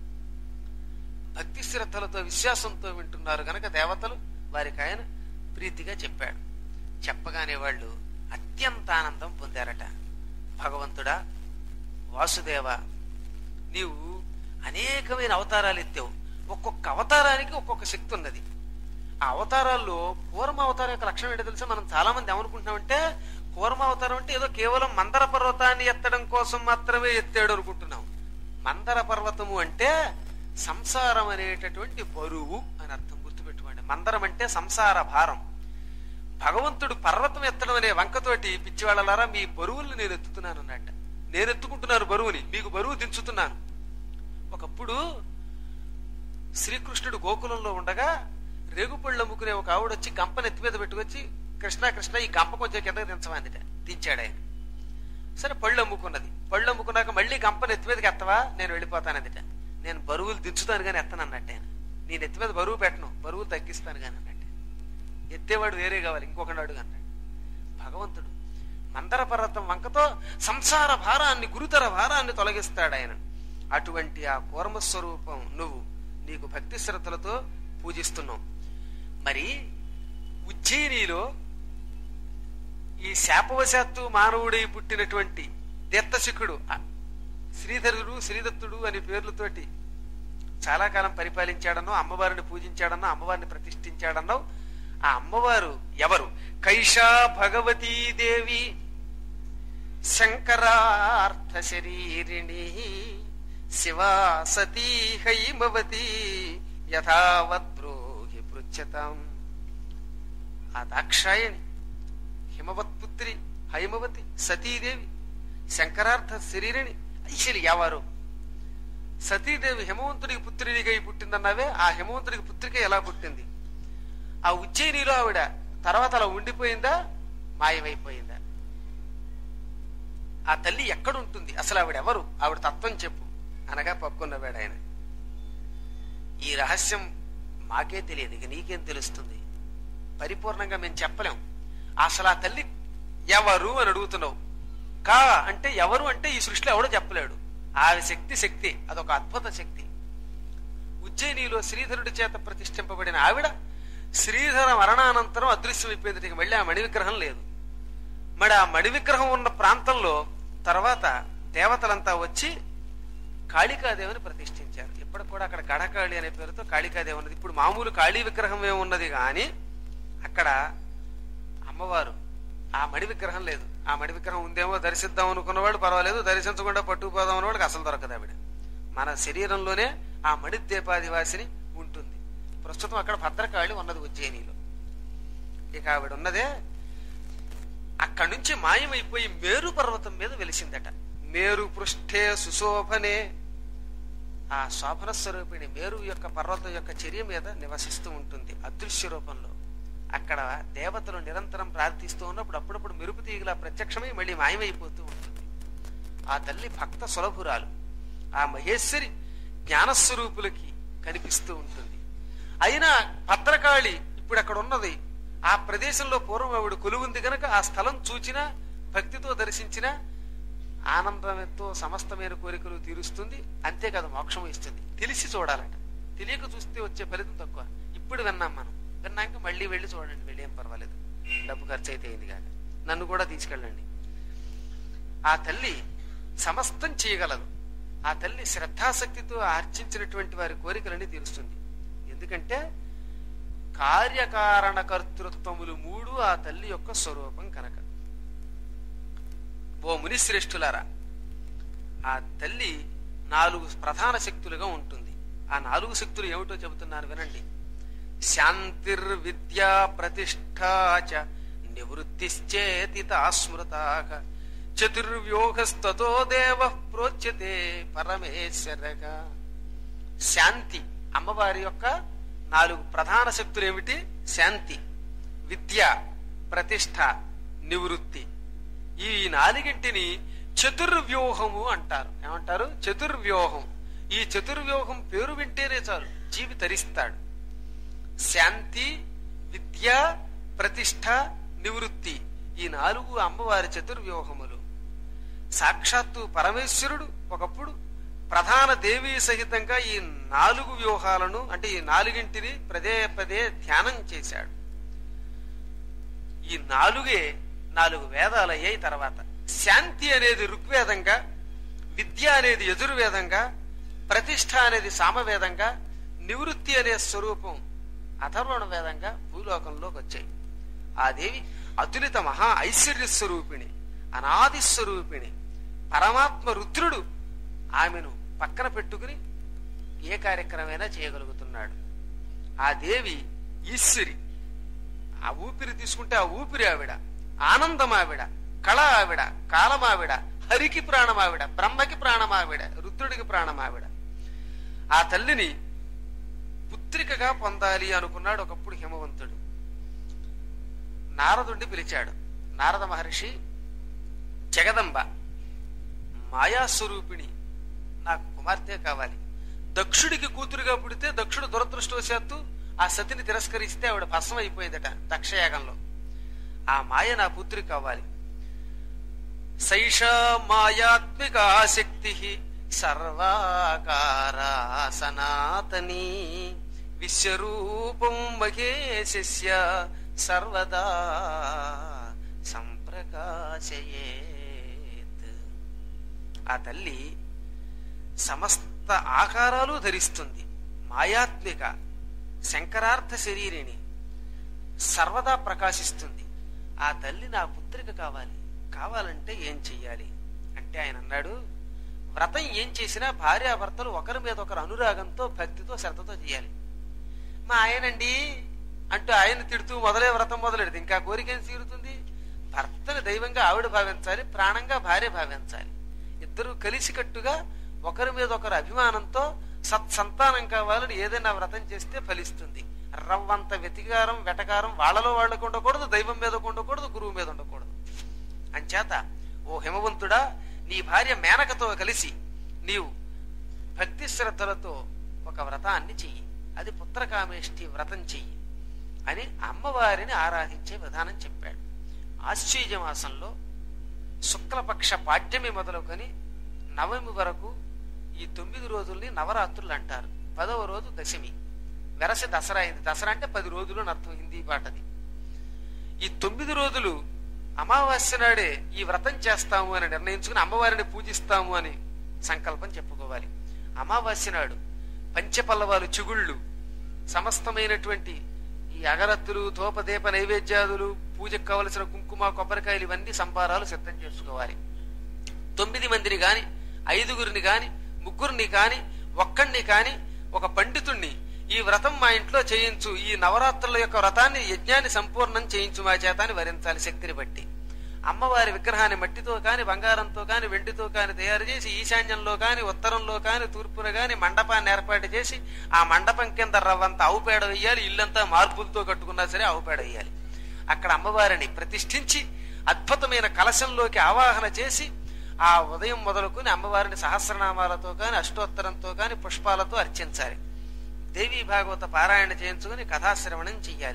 భక్తి శ్రద్ధలతో విశ్వాసంతో వింటున్నారు గనక దేవతలు వారికి ఆయన ప్రీతిగా చెప్పాడు. చెప్పగానే వాళ్ళు అత్యంత ఆనందం పొందారట. భగవంతుడా వాసుదేవ, నీవు అనేకమైన అవతారాలు ఎత్తావు. ఒక్కొక్క అవతారానికి ఒక్కొక్క శక్తి ఉన్నది. ఆ అవతారాల్లో కూర్మ అవతారం యొక్క లక్షణం ఏంటో తెలుసా? మనం చాలా మంది ఏమనుకుంటున్నామంటే కూర్మ అవతారం అంటే ఏదో కేవలం మందర పర్వతాన్ని ఎత్తడం కోసం మాత్రమే ఎత్తాడు అనుకుంటున్నాం. మందర పర్వతము అంటే సంసారం అనేటటువంటి బరువు అని అర్థం, గుర్తుపెట్టుకోండి. మందరం అంటే సంసార భారం. భగవంతుడు పర్వతం ఎత్తడం అనే వంకతోటి పిచ్చివాళ్ళలారా మీ బరువుల్ని నేను ఎత్తుతున్నాను అన్నట్ట. నేను ఎత్తుకుంటున్నాను బరువుని, మీకు బరువు దించుతున్నాను. ఒకప్పుడు శ్రీకృష్ణుడు గోకులంలో ఉండగా రేగుపళ్ళు అమ్ముకునే ఒక ఆవిడ వచ్చి గంప నెత్తి మీద పెట్టుకొచ్చి కృష్ణ కృష్ణ ఈ గంప కొంచెం కిందకి దించమందిట. దించాడు ఆయన. సరే పళ్ళు అమ్ముకున్నది. పళ్ళు అమ్ముకున్నాక మళ్ళీ గంప నెత్తి మీదకి ఎత్తవా, నేను వెళ్ళిపోతానందిట. నేను బరువులు దించుతాను కానీ ఎత్తను అన్నట్టు ఆయన. నేను ఎత్తి మీద బరువు పెట్టను, బరువు తగ్గిస్తాను కానీ అన్నట్టు. ఎత్తేవాడు వేరే కావాలి, ఇంకొకటి అడుగు అన్నాడు. భగవంతుడు మందర పర్వతం వంకతో సంసార భారాన్ని, గురుతర భారాన్ని తొలగిస్తాడు ఆయన. అటువంటి ఆ కూర్మస్వరూపం నువ్వు నీకు భక్తి శ్రద్ధలతో పూజిస్తున్నావు. మరి ఉజ్జయినిలో ఈ శాపవశాత్తు మానవుడై పుట్టినటువంటి దీప్తశిఖుడు శ్రీధరుడు శ్రీదత్తుడు అనే పేర్లతోటి చాలా కాలం పరిపాలించాడన్నో, అమ్మవారిని పూజించాడన్నో, అమ్మవారిని ప్రతిష్ఠించాడన్నో. ఆ అమ్మవారు ఎవరు? కైషా భగవతీ దేవి శంకరార్థ శరీరిణి శివా సతీ హైమవతి యథావద్బ్రోహి పృచ్ఛతాం. ఆ దాక్షాయణి, హిమవత్పుత్రి హైమవతి, సతీదేవి, శంకరార్థ శరీరిణి ఐశలి ఎవరు? సతీదేవి హిమవంతుడికి పుత్రుడిగా పుట్టిందన్నావే, ఆ హిమవంతుడికి పుత్రిక ఎలా పుట్టింది? ఆ ఉజ్జయినిలో ఆవిడ తర్వాత అలా ఉండిపోయిందా, మాయమైపోయిందా? ఆ తల్లి ఎక్కడుంటుంది, అసలు ఆవిడ ఎవరు, ఆవిడ తత్వం చెప్పు అనగా పప్పుకున్నవాడు ఆయన. ఈ రహస్యం మాకే తెలియదు, ఇక నీకేం తెలుస్తుంది? పరిపూర్ణంగా మేము చెప్పలేం. అసలు ఆ తల్లి ఎవరు అని అడుగుతున్నావు. కా అంటే ఎవరు అంటే ఈ సృష్టిలో ఎవడో చెప్పలేడు. ఆమె శక్తి శక్తి అదొక అద్భుత శక్తి. ఉజ్జయినిలో శ్రీధరుడి చేత ప్రతిష్ఠింపబడిన ఆవిడ శ్రీధర మరణానంతరం అదృశ్యమైపోయింది. ఇక మళ్ళీ ఆ మణి విగ్రహం లేదు. మరి ఆ మణి విగ్రహం ఉన్న ప్రాంతంలో తర్వాత దేవతలంతా వచ్చి కాళికాదేవిని ప్రతిష్ఠించారు. ఇప్పటికి కూడా అక్కడ గడకాళి అనే పేరుతో కాళికాదేవి ఉన్నది. ఇప్పుడు మామూలు కాళీ విగ్రహం ఏమున్నది కానీ అక్కడ అమ్మవారు ఆ మణి విగ్రహం లేదు. ఆ మణి విగ్రహం ఉందేమో దర్శిద్దాం అనుకున్నవాడు పర్వాలేదు, దర్శించకుండా పట్టుకుపోదాం అన్నవాడికి అసలు దొరకదు. ఆవిడ మన శరీరంలోనే ఆ మణిద్వీపాదివాసిని ఉంటుంది. ప్రస్తుతం అక్కడ భద్రకాళి ఉన్నది ఉజ్జయినిలో. ఇక ఆవిడ ఉన్నదే అక్కడి నుంచి మాయమైపోయి మేరు పర్వతం మీద వెలిసిందట. మేరు పృష్ఠే సుశోభనే, ఆ శోభన స్వరూపిణి మేరు యొక్క పర్వతం యొక్క చర్య మీద నివసిస్తూ ఉంటుంది అదృశ్య రూపంలో. అక్కడ దేవతలు నిరంతరం ప్రార్థిస్తూ ఉన్నప్పుడు అప్పుడప్పుడు మెరుపు తీగలా ప్రత్యక్షమై మళ్ళీ మాయమైపోతూ ఉంటుంది. ఆ తల్లి భక్త సులభురాలు. ఆ మహేశ్వరి జ్ఞానస్వరూపులకి కనిపిస్తూ ఉంటుంది. అయినా భద్రకాళి ఇప్పుడు అక్కడ ఉన్నది ఆ ప్రదేశంలో పూర్వం ఆవిడ కొలువుంది గనక ఆ స్థలం చూచినా భక్తితో దర్శించినా ఆనందంతో సమస్తమైన కోరికలు తీరుస్తుంది. అంతేకాదు మోక్షం ఇస్తుంది. తెలిసి చూడాలంట. తెలియక చూస్తే వచ్చే ఫలితం తక్కువ. ఇప్పుడు విన్నాం మనం, విన్నాక మళ్ళీ వెళ్ళి చూడండి, వెళ్ళి ఏం పర్వాలేదు, డబ్బు ఖర్చు అయితే అయింది కాక, నన్ను కూడా తీసుకెళ్ళండి. ఆ తల్లి సమస్తం చేయగలదు. ఆ తల్లి శ్రద్ధాశక్తితో ఆర్జించినటువంటి వారి కోరికలని తీరుస్తుంది. ఎందుకంటే కార్యకారణ కర్తృత్వములు మూడు ఆ తల్లి యొక్క స్వరూపం కనుక. ఓ మునిశ్రేష్ఠులారా, ఆ తల్లి నాలుగు ప్రధాన శక్తులుగా ఉంటుంది. ఆ నాలుగు శక్తులు ఏమిటో చెబుతున్నాను వినండి. శాంతిర్విద్యా ప్రతిష్ఠాచ నివృత్తిశ్చేతితా స్మృతాః చతుర్వ్యూహస్తతో దేవ ప్రోచ్యతే పరమేశ్వరగా. శాంతి అమ్మవారి యొక్క నాలుగు ప్రధాన శక్తులు ఏమిటి? శాంతి, విద్య, ప్రతిష్ఠ, నివృత్తి. ఈ నాలుగింటిని చతుర్వ్యూహము అంటారు. ఏమంటారు? చతుర్వ్యూహం. ఈ చతుర్వ్యూహం పేరు వింటేనే చాలు జీవి తరిస్తాడు. శాంతి, విద్య, ప్రతిష్ఠ, నివృత్తి, ఈ నాలుగు అమ్మవారి చతుర్వ్యూహములు. సాక్షాత్తు పరమేశ్వరుడు ఒకప్పుడు ప్రధాన దేవీ సహితంగా ఈ నాలుగు వ్యూహాలను అంటే ఈ నాలుగింటిని పదే పదే ధ్యానం చేశాడు. ఈ నాలుగే నాలుగు వేదాలు అయ్యాయి. తర్వాత శాంతి అనేది ఋగ్వేదంగా, విద్య అనేది యజుర్వేదంగా, ప్రతిష్ఠ అనేది సామవేదంగా, నివృత్తి అనే స్వరూపం అథర్వణ వేదంగా భూలోకంలోకి వచ్చాయి. ఆ దేవి అతులిత మహా ఐశ్వర్య స్వరూపిణి, అనాది స్వరూపిణి. పరమాత్మ రుద్రుడు ఆమెను పక్కన పెట్టుకుని ఏ కార్యక్రమైనా చేయగలుగుతున్నాడు. ఆ దేవి ఈశ్వరి. ఆ ఊపిరి తీసుకుంటే ఆ ఊపిరి ఆవిడ, ఆనందం ఆవిడ, కళ ఆవిడ, కాలం ఆవిడ, హరికి ప్రాణం ఆవిడ, బ్రహ్మకి ప్రాణం ఆవిడ, రుద్రుడికి ప్రాణం ఆవిడ. ఆ తల్లిని పుత్రికగా పొందాలి అనుకున్నాడు ఒకప్పుడు హిమవంతుడు. నారదుడిని పిలిచాడు. నారద మహర్షి, జగదంబ మాయాస్వరూపిణి నాకు కుమార్తె కావాలి. దక్షుడికి కూతురుగా పుడితే దక్షుడు దురదృష్టవశాత్తు ఆ సతిని తిరస్కరిస్తే ఆవిడ భస్మం అయిపోయిందట దక్షయాగంలో. ఆ మాయ నా పుత్రి కావాలి. సైషా మాయాత్మికా శక్తి సర్వాకారా సనాతనీ విశ్వరూపం మహేశస్య సర్వదా సంప్రకాశయేత్. ఆ తల్లి సమస్త ఆకారాలు ధరిస్తుంది. మాయాత్మిక శంకరార్థ శరీరిని, సర్వదా ప్రకాశిస్తుంది. ఆ తల్లి నా పుత్రిక కావాలి. కావాలంటే ఏం చెయ్యాలి అంటే ఆయన అన్నాడు, వ్రతం ఏం చేసినా భార్యాభర్తలు ఒకరి మీద ఒకరు అనురాగంతో భక్తితో శ్రద్ధతో చేయాలి. మా ఆయనండి అంటూ ఆయన తిడుతూ మొదలే వ్రతం మొదలెడితే ఇంకా కోరికేం తీరుతుంది? భర్తని దైవంగా ఆవిడ భావించాలి, ప్రాణంగా భార్య భావించాలి. ఇద్దరు కలిసికట్టుగా ఒకరి మీద ఒకరు అభిమానంతో సత్సంతానం కావాలని ఏదైనా వ్రతం చేస్తే ఫలిస్తుంది. రవ్వంత వెతికారం వెటకారం వాళ్ళలో వాళ్ళకు ఉండకూడదు, దైవం మీద ఉండకూడదు, గురువు మీద ఉండకూడదు. అంచేత ఓ హిమవంతుడా, నీ భార్య మేనకతో కలిసి నీవు భక్తి శ్రద్ధలతో ఒక వ్రతాన్ని చెయ్యి. అది పుత్రకామేష్టి వ్రతం చెయ్యి అని అమ్మవారిని ఆరాధించే విధానం చెప్పాడు. ఆశ్చర్య మాసంలో శుక్లపక్ష పాడ్యమి మొదలుకొని నవమి వరకు ఈ తొమ్మిది రోజుల్ని నవరాత్రులు అంటారు. పదవ రోజు దశమి, వెరసి దసరా అయింది. దసరా అంటే పది రోజులు అని అర్థం హిందీ పాటది. ఈ తొమ్మిది రోజులు అమావాస్య నాడే ఈ వ్రతం చేస్తాము అని నిర్ణయించుకుని అమ్మవారిని పూజిస్తాము అని సంకల్పం చెప్పుకోవాలి. అమావాస్య నాడు పంచపల్లవాలు, చిగుళ్ళు, సమస్తమైనటువంటి ఈ అగరత్తులు, తోపదీప నైవేద్యాదులు, పూజకు కావలసిన కుంకుమ, కొబ్బరికాయలు ఇవన్నీ సంబారాలు సిద్ధం చేసుకోవాలి. తొమ్మిది మందిని గాని, ఐదుగురిని గాని, ముగ్గురిని కాని, ఒక్కడిని కాని, ఒక పండితుణ్ణి ఈ వ్రతం మా ఇంట్లో చేయించు, ఈ నవరాత్రుల యొక్క వ్రతాన్ని యజ్ఞాన్ని సంపూర్ణం చేయించు మా చేతాన్ని వరించాలి శక్తిని బట్టి. అమ్మవారి విగ్రహాన్ని మట్టితో కాని, బంగారంతో కాని, వెండితో కాని తయారు చేసి ఈశాన్యంలో కాని, ఉత్తరంలో కాని, తూర్పున కాని మండపాన్ని ఏర్పాటు చేసి ఆ మండపం కింద రవ్వంతా ఆవు పేడ వేయాలి. ఇల్లంతా మార్పులతో కట్టుకున్నా సరే ఆవు పేడ వేయాలి. అక్కడ అమ్మవారిని ప్రతిష్ఠించి అద్భుతమైన కలశంలోకి ఆవాహన చేసి ఆ ఉదయం మొదలుకుని అమ్మవారిని సహస్రనామాలతో కాని, అష్టోత్తరంతో కాని, పుష్పాలతో అర్చించాలి. దేవీ భాగవత పారాయణ చేయించుకుని కథాశ్రవణం చెయ్యాలి.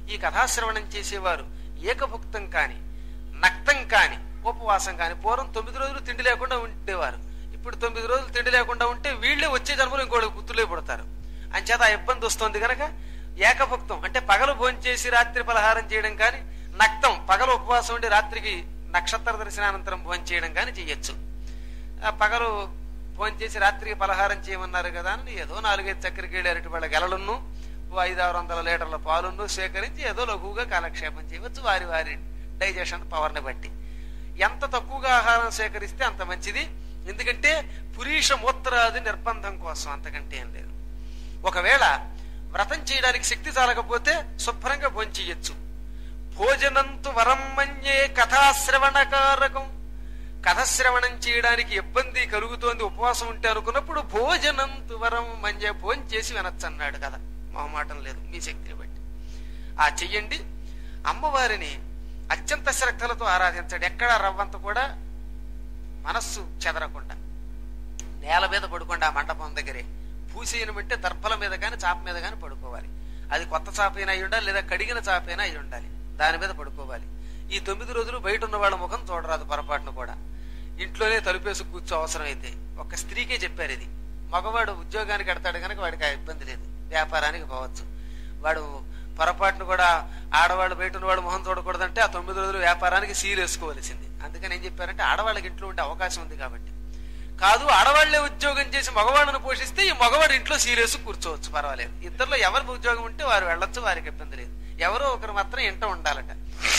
ఈ కథాశ్రవణం చేసేవారు ఏకభుక్తం కాని నక్తం కాని ఉపవాసం కాని, పూర్వం తొమ్మిది రోజులు తిండి లేకుండా ఉండేవారు. ఇప్పుడు తొమ్మిది రోజులు తిండి లేకుండా ఉంటే వీళ్ళే వచ్చే జన్మలో ఇంకోటి పుత్రులే పుడతారు. అంచేత ఆ ఇబ్బంది వస్తుంది కనుక ఏకభుక్తం అంటే పగలు భోంచేసి రాత్రి పలహారం చేయడం కానీ, నక్తం పగలు ఉపవాసం ఉండి రాత్రికి నక్షత్ర దర్శనానంతరం భోజనం చేయడం కానీ చెయ్యొచ్చు. పగలు భోంచేసి రాత్రికి పలహారం చేయమన్నారు కదా అని ఏదో నాలుగైదు చక్కెరకేళి అరటి వాళ్ళ గెలలున్ను ఐదు ఆరు వందల లీటర్ల పాలును సేకరించి ఏదో లఘువుగా కాలక్షేపం చేయవచ్చు వారి వారి డైజెషన్ పవర్ని బట్టి. ఎంత తక్కువగా ఆహారం సేకరిస్తే అంత మంచిది. ఎందుకంటే పురీష మూత్రాది నిర్బంధం కోసం, అంతకంటే ఏం లేదు. ఒకవేళ వ్రతం చేయడానికి శక్తి చాలకపోతే శుభ్రంగా భోంచేయచ్చు. భోజనంతు వరం మన్యే కథాశ్రవణకారకం. కథశ్రవణం చేయడానికి ఇబ్బంది కలుగుతోంది ఉపవాసం ఉంటే అనుకున్నప్పుడు భోజనంతు వరం మన్యే భోంచేసి వినొచ్చు అన్నాడు కదా. మొహమాటం లేదు, మీ శక్తిని బట్టి ఆ చెయ్యండి. అమ్మవారిని అత్యంత శ్రద్ధలతో ఆరాధించండి. ఎక్కడా రవ్వంత కూడా మనస్సు చెదరకుండా నేల మీద పడుకోండి. ఆ మండపం దగ్గరే పూసేయను అంటే దర్భల మీద కానీ చాప మీద కానీ పడుకోవాలి. అది కొత్త చాపైనా అయి ఉండాలి, లేదా కడిగిన చాపైనా అయి ఉండాలి. దాని మీద పడుకోవాలి. ఈ తొమ్మిది రోజులు బయట ఉన్న వాళ్ళ ముఖం చూడరాదు పొరపాటును కూడా. ఇంట్లోనే తలుపేసి కూర్చో అవసరం అయితే. ఒక స్త్రీకే చెప్పారు ఇది. మగవాడు ఉద్యోగానికి ఎడతాడు కనుక వాడికి ఆ ఇబ్బంది లేదు, వ్యాపారానికి పోవచ్చు. వాడు పొరపాటును కూడా ఆడవాళ్ళు బయట ఉన్న వాడు మొహం చూడకూడదంటే ఆ తొమ్మిది రోజులు వ్యాపారానికి సీల్ వేసుకోవాల్సింది. అందుకని ఏం చెప్పారంటే ఆడవాళ్ళకి ఇంట్లో ఉండే అవకాశం ఉంది కాబట్టి. కాదు ఆడవాళ్లే ఉద్యోగం చేసి మగవాళ్ళను పోషిస్తే ఈ మగవాడు ఇంట్లో సీరియస్ కూర్చోవచ్చు, పర్వాలేదు. ఇద్దరులో ఎవరికి ఉద్యోగం ఉంటే వారు వెళ్ళొచ్చు, వారికి ఇబ్బంది లేదు. ఎవరో ఒకరు మాత్రం ఇంట ఉండాలట.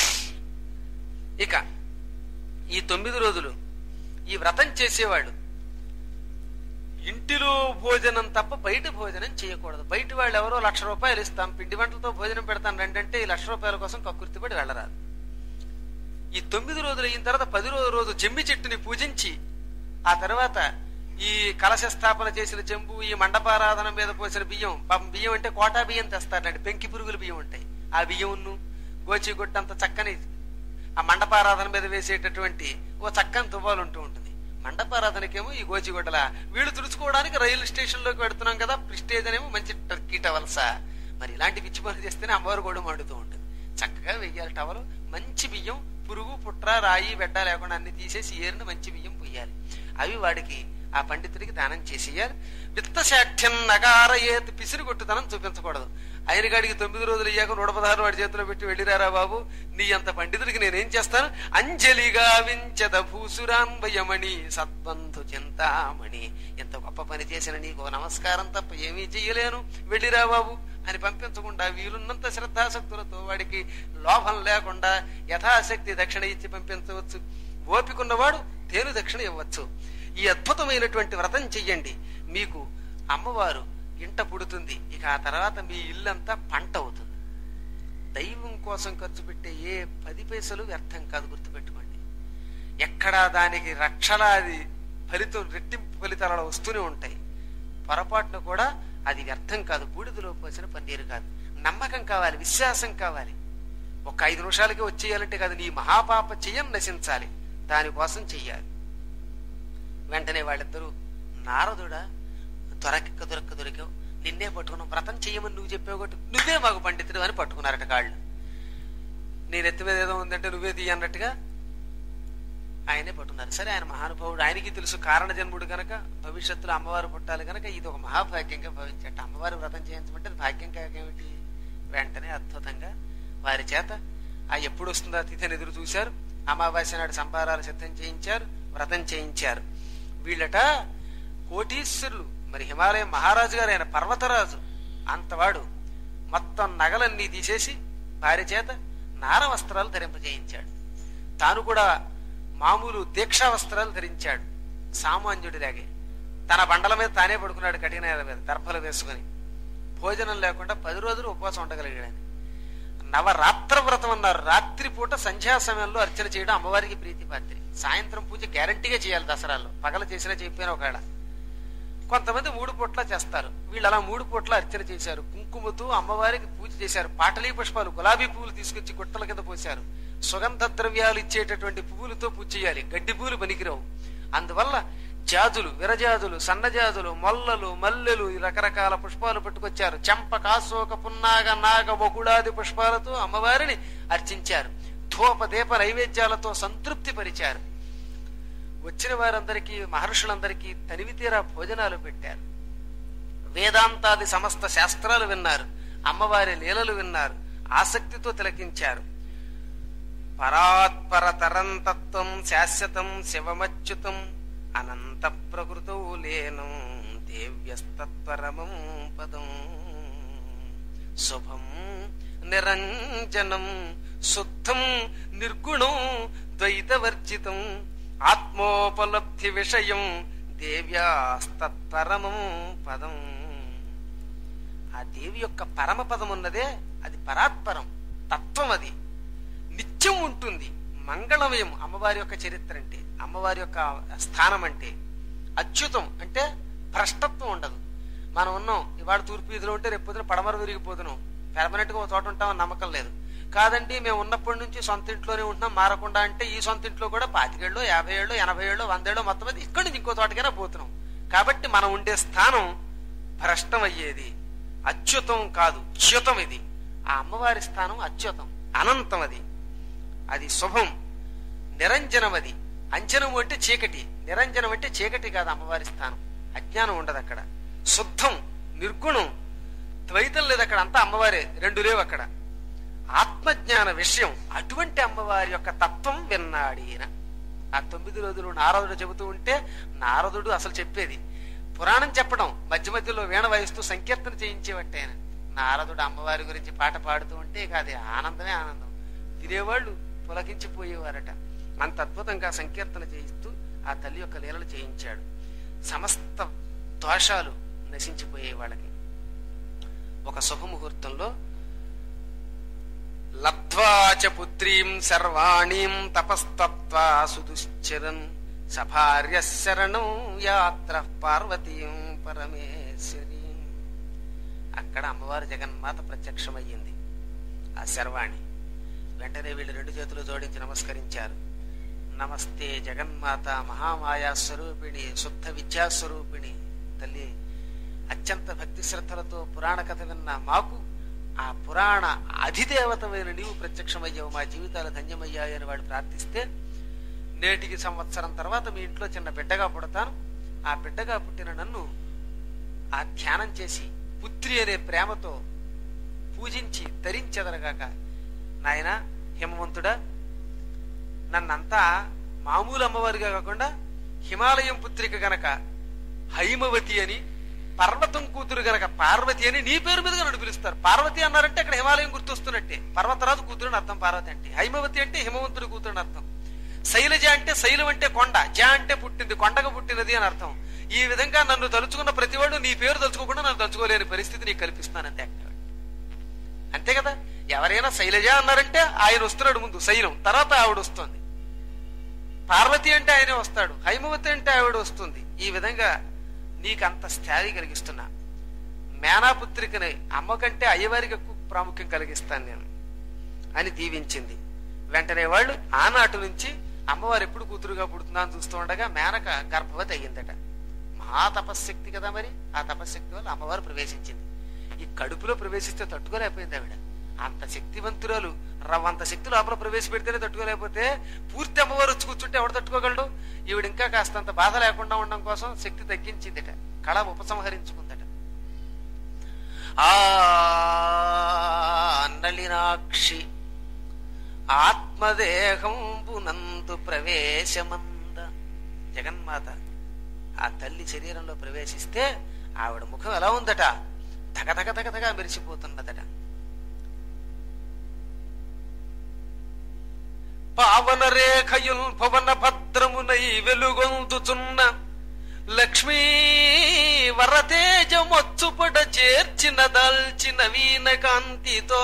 ఇక ఈ తొమ్మిది రోజులు ఈ వ్రతం చేసేవాళ్ళు ఇంటిలో భోజనం తప్ప బయట భోజనం చేయకూడదు. బయట వాళ్ళు ఎవరో లక్ష రూపాయలు ఇస్తాం పిండి వంటలతో భోజనం పెడతాను రెండంటే ఈ లక్ష రూపాయల కోసం కక్కుర్తిపడి వెళ్ళరాదు. ఈ తొమ్మిది రోజులు అయిన తర్వాత పది రోజు రోజు జమ్మి చెట్టుని పూజించి ఆ తర్వాత ఈ కలశ స్థాపన చేసిన చెంబు, ఈ మండపారాధన మీద పోసిన బియ్యం, పాపం బియ్యం అంటే కోటా బియ్యం తెస్తారండి, పెంకి పురుగుల బియ్యం ఉంటాయి. ఆ బియ్యంను గోచిగుట్టంత చక్కని ఆ మండపారాధన మీద వేసేటటువంటి ఓ చక్కని తువ్వాలు ఉంటూ ఉంటుంది. మండపారాధనకేమో ఈ గోచిగుడ్డల వీళ్ళు తుడుచుకోవడానికి రైలు స్టేషన్ లోకి పెడుతున్నాం కదా, ప్రిస్టేజ్ అనేమో మంచి టర్కీ టవల్సా. మరి ఇలాంటి పిచ్చి పనులు చేస్తేనే అమ్మవారు కూడా మండుతూ ఉంటుంది. చక్కగా వెయ్యాలి టవలు. మంచి బియ్యం, పురుగు పుట్ర రాయి వెడ్డ లేకుండా అన్ని తీసేసి ఏరిన మంచి బియ్యం పొయ్యాలి. అవి వాడికి ఆ పండితుడికి దానం చేసేయాలి. విత్తశాఠ్యం నగార ఏత్ పిసిరి కొట్టుతనం చూపించకూడదు. ఆయన గాడికి తొమ్మిది రోజులు అయ్యాక నూట పదహారు వాడి చేతిలో పెట్టి వెళ్ళిరారా బాబు, నీ అంత పండితుడికి నేనేం చేస్తాను, అంజలిగా వించద భూసురాన్వయమణి సద్బంధు చింతామణి, ఎంత గొప్ప పని చేసిన నీకు నమస్కారం తప్ప ఏమీ చెయ్యలేను, వెళ్ళిరా బాబు అని పంపించకుండా వీలున్నంత శ్రద్ధాశక్తులతో వాడికి లోభం లేకుండా యథాశక్తి దక్షిణ ఇచ్చి పంపించవచ్చు. ఓపికన్నవాడు తేను దక్షిణ ఇవ్వచ్చు. ఈ అద్భుతమైనటువంటి వ్రతం చెయ్యండి, మీకు అమ్మవారు ఇంట పుడుతుంది. ఇక ఆ తర్వాత మీ ఇల్లంతా పంట అవుతుంది. దైవం కోసం ఖర్చు పెట్టే ఏ పది పైసలు వ్యర్థం కాదు, గుర్తుపెట్టుకోండి. ఎక్కడా దానికి రక్షలాది ఫలితం రెట్టింపు ఫలితాలు వస్తూనే ఉంటాయి. పొరపాటును కూడా అది వ్యర్థం కాదు, బూడిదలో పోసిన పన్నీరు కాదు. నమ్మకం కావాలి, విశ్వాసం కావాలి. ఒక ఐదు నిమిషాలకి వచ్చేయాలంటే కాదు, నీ మహాపాప చెయ్యం నశించాలి, దానికోసం చెయ్యాలి. వెంటనే వాళ్ళిద్దరూ నారదుడా దొరక్క దొరక్క దొరికావు, నిన్నే పట్టుకున్నావు, వ్రతం చెయ్యమని నువ్వు చెప్పావు కాబట్టి నువ్వే మాకు పండితుడు అని పట్టుకున్నారట కాళ్ళు. నేను ఎత్తి మీద ఏదో ఉందంటే నువ్వే తీయన్నట్టుగా ఆయనే పట్టుకున్నారు. సరే, ఆయన మహానుభావుడు, ఆయనకి తెలుసు కారణ జన్ముడు కనుక భవిష్యత్తులో అమ్మవారు పుట్టాలి కనుక ఇది ఒక మహాభాగ్యంగా భావించట. అమ్మవారి వ్రతం చేయించమంటే భాగ్యం కాకేమిటి. వెంటనే అద్భుతంగా వారి చేత ఆ ఎప్పుడు వస్తుందో తిథిని ఎదురు చూశారు. అమావాస్య నాడు సంబారాలు సిద్ధం చేయించారు, వ్రతం చేయించారు. వీళ్ళట కోటీశ్వరులు. మరి హిమాలయం మహారాజు గారు, ఆయన పర్వతరాజు అంతవాడు. మొత్తం నగలన్నీ తీసేసి భార్య చేత నార వస్త్రాలు ధరింపజేయించాడు. తాను కూడా మామూలు దీక్షా వస్త్రాలు ధరించాడు, సామాన్యుడిలాగే. తన బండల మీద తానే పడుకున్నాడు, కఠిన మీద దర్భలు వేసుకుని. భోజనం లేకుండా పది రోజులు ఉపవాసం ఉండగలిగాడని. నవరాత్ర వ్రతం అన్నారు. రాత్రి పూట సంధ్యా సమయంలో అర్చన చేయడం అమ్మవారికి ప్రీతిపాత్రి. సాయంత్రం పూజ గ్యారంటీగా చేయాలి దసరాలో, పగల చేసినా చెప్పినా ఒకవేళ. కొంతమంది మూడు పూట్ల చేస్తారు, వీళ్ళు అలా మూడు పూట్ల అర్చన చేశారు. కుంకుమతో అమ్మవారికి పూజ చేశారు. పాటలీ పుష్పాలు, గులాబీ పువ్వులు తీసుకొచ్చి గుట్టల కింద పోశారు. సుగంధ ద్రవ్యాలు ఇచ్చేటటువంటి పువ్వులతో పూజ చేయాలి, గడ్డి పువ్వులు పనికిరావు. అందువల్ల జాజులు, విరజాజులు, సన్నజాజులు, మొల్లలు, మల్లెలు, ఈ రకరకాల పుష్పాలు పట్టుకొచ్చారు. చెంప, కాశోక, పున్నాగ, నాగ, బకుళాది పుష్పాలతో అమ్మవారిని అర్చించారు. ధూప దీప నైవేద్యాలతో సంతృప్తి పరిచారు. వచ్చిన వారందరికీ, మహర్షులందరికీ తనివి తీరా భోజనాలు పెట్టారు. వేదాంతాది సమస్త శాస్త్రాలు విన్నారు. అమ్మవారి లీలలు విన్నారు. ఆసక్తితో తిలకించారు. పరాత్పర తరంతత్వం శాశ్వతం శివమచ్యుతం అనంత ప్రకృతౌ లేనం దేవ్యస్తత్పరమం పదం శుభం నిరంజనం శుద్ధం నిర్గుణం ద్వైతవర్జితం ఆత్మోపలబ్ధి విషయం దేవ్యాస్తత్పరమం పదం. ఆ దేవి యొక్క పరమ పదం ఉన్నదే అది పరాత్పరం తత్వం. అది నిత్యం ఉంటుంది. మంగళమయం అమ్మవారి యొక్క చరిత్ర అంటే, అమ్మవారి యొక్క స్థానం అంటే. అచ్యుతం అంటే భ్రష్టత్వం ఉండదు. మనం ఉన్నాం ఇవాళ తూర్పు వీధిలో ఉంటే రేపు పొద్దున పడమర విరిగిపోతున్నాం. పెర్మనెంట్ గా ఒక చోట ఉంటామని నమ్మకం లేదు. కాదండి మేము ఉన్నప్పటి నుంచి సొంత ఇంట్లోనే ఉంటున్నాం మారకుండా అంటే, ఈ సొంత ఇంట్లో కూడా పాతికేళ్ళు, యాభై ఏళ్ళు, ఎనభై ఏళ్ళు, వందేళ్ళు మొత్తం అది ఇక్కడి నుంచి ఇంకో తోటకైనా పోతున్నాం. కాబట్టి మనం ఉండే స్థానం భ్రష్టం అయ్యేది. అచ్యుతం కాదు, చ్యుతం. ఇది ఆ అమ్మవారి స్థానం అచ్యుతం, అనంతం. అది అది శుభం. నిరంజనం. అది అంజనం అంటే చీకటి, నిరంజనం అంటే చీకటి కాదు అమ్మవారి స్థానం. అజ్ఞానం ఉండదు అక్కడ. శుద్ధం, నిర్గుణం, ద్వైతం లేదు అక్కడ. అంతా అమ్మవారే, రెండు లేవు అక్కడ. ఆత్మజ్ఞాన విషయం. అటువంటి అమ్మవారి యొక్క తత్వం విన్నాడీన. ఆ తొమ్మిది రోజులు నారదుడు చెబుతూ ఉంటే, నారదుడు అసలు చెప్పేది పురాణం చెప్పడం, మధ్య మధ్యలో వీణ వాయిస్తూ సంకీర్తన చేయించేవట్టే ఆయన. నారదుడు అమ్మవారి గురించి పాట పాడుతూ ఉంటే ఇక అది ఆనందమే ఆనందం. వినేవాళ్ళు పులకించిపోయేవారట. అంత అద్భుతంగా సంకీర్తన చేయిస్తూ ఆ తల్లి యొక్క లీలలు చేయించాడు. సమస్త దోషాలు నశించిపోయే వాళ్ళకి. ఒక శుభముహూర్తంలో లబ్ధ్వాచ పుత్రీం సర్వాణీం తపస్తత్వా సుదుశ్చరన్ సభార్య శరణం యాత్ర పార్వతీం పరమేశ్వరీ. అక్కడ అమ్మవారు జగన్మాత ప్రత్యక్షమయ్యింది. ఆ శర్వాణి వెంటనే వీళ్ళు రెండు చేతులు జోడించి నమస్కరించారు. నమస్తే జగన్మాత మహామాయా స్వరూపిణి శుద్ధ విద్యాస్వరూపిణి తల్లి. అత్యంత భక్తి శ్రద్ధలతో పురాణ కథ విన్న మాకు ఆ పురాణ అధిదేవతమైన నీవు ప్రత్యక్షమయ్యావు, మా జీవితాలు ధన్యమయ్యాయని వాడు ప్రార్థిస్తే, నేటికి సంవత్సరం తర్వాత మీ ఇంట్లో చిన్న బిడ్డగా పుడతాను, ఆ బిడ్డగా పుట్టిన నన్ను ఆ ధ్యానం చేసి పుత్రి అనే ప్రేమతో పూజించి తరించెదరగాక. నాయన హిమవంతుడా, నన్నంతా మామూలు అమ్మవారిగా కాకుండా హిమాలయం పుత్రిక గనక హైమవతి అని, పర్వతం కూతురు గనక పార్వతి అని నీ పేరు మీదుగా నన్ను పిలుస్తారు. పార్వతి అన్నారంటే అక్కడ హిమాలయం గుర్తొస్తున్నట్టే. పర్వతరాజు కూతురుని అర్థం పార్వతి అంటే. హైమవతి అంటే హిమవంతుడి కూతురుని అర్థం. శైలజ అంటే శైలం అంటే కొండ, జ అంటే పుట్టింది, కొండగా పుట్టినది అని అర్థం. ఈ విధంగా నన్ను తలుచుకున్న ప్రతివాడు నీ పేరు తలుచుకోకుండా నన్ను తలుచుకోలేని పరిస్థితి నీకు కల్పిస్తానంతే. అంతే కదా. ఎవరైనా శైలజ అన్నారంటే ఆయన వస్తున్నాడు ముందు, శైలం తర్వాత ఆవిడ వస్తుంది. పార్వతి అంటే ఆయనే వస్తాడు, హైమవతి అంటే ఆవిడ వస్తుంది. ఈ విధంగా నీకంత స్థాయి కలిగిస్తున్నా. మేనాపుత్రికని అమ్మ కంటే అయ్యవారికి ఎక్కువ ప్రాముఖ్యం కలిగిస్తాను నేను అని దీవించింది. వెంటనే వాళ్ళు ఆనాటి నుంచి అమ్మవారు ఎప్పుడు కూతురుగా పుడుతుందా అని చూస్తూ ఉండగా మేనక గర్భవతి అయ్యిందట. మహా తపశ్శక్తి కదా మరి. ఆ తపశ్శక్తి వల్ల అమ్మవారు ప్రవేశించింది. ఈ కడుపులో ప్రవేశిస్తే తట్టుకోలేకపోయింది ఆవిడ. అంత శక్తివంతురాలు. రవ్వంత శక్తి లోపల ప్రవేశపెడితేనే తట్టుకోలేకపోతే పూర్తి అమ్మవారు వచ్చి కూర్చుంటే ఎవడు తట్టుకోగలడు? ఈవిడ ఇంకా కాస్తంత బాధ లేకుండా ఉండడం కోసం శక్తి తగ్గించిందట, కళ ఉపసంహరించుకుందట. ఆ నళినాక్షి ఆత్మదేహంబునందు ప్రవేశమంద. జగన్మాత ఆ తల్లి శరీరంలో ప్రవేశిస్తే ఆవిడ ముఖం ఎలా ఉందట? తగతగ తగతగా మెరిసిపోతున్నదట. పావన రేఖయుల్ భువన భద్రమునై వెలుగొందుచున్న లక్ష్మీ వరతేజమొచ్చుపడ చేర్చిన దాల్చిన వీణ కాంతితో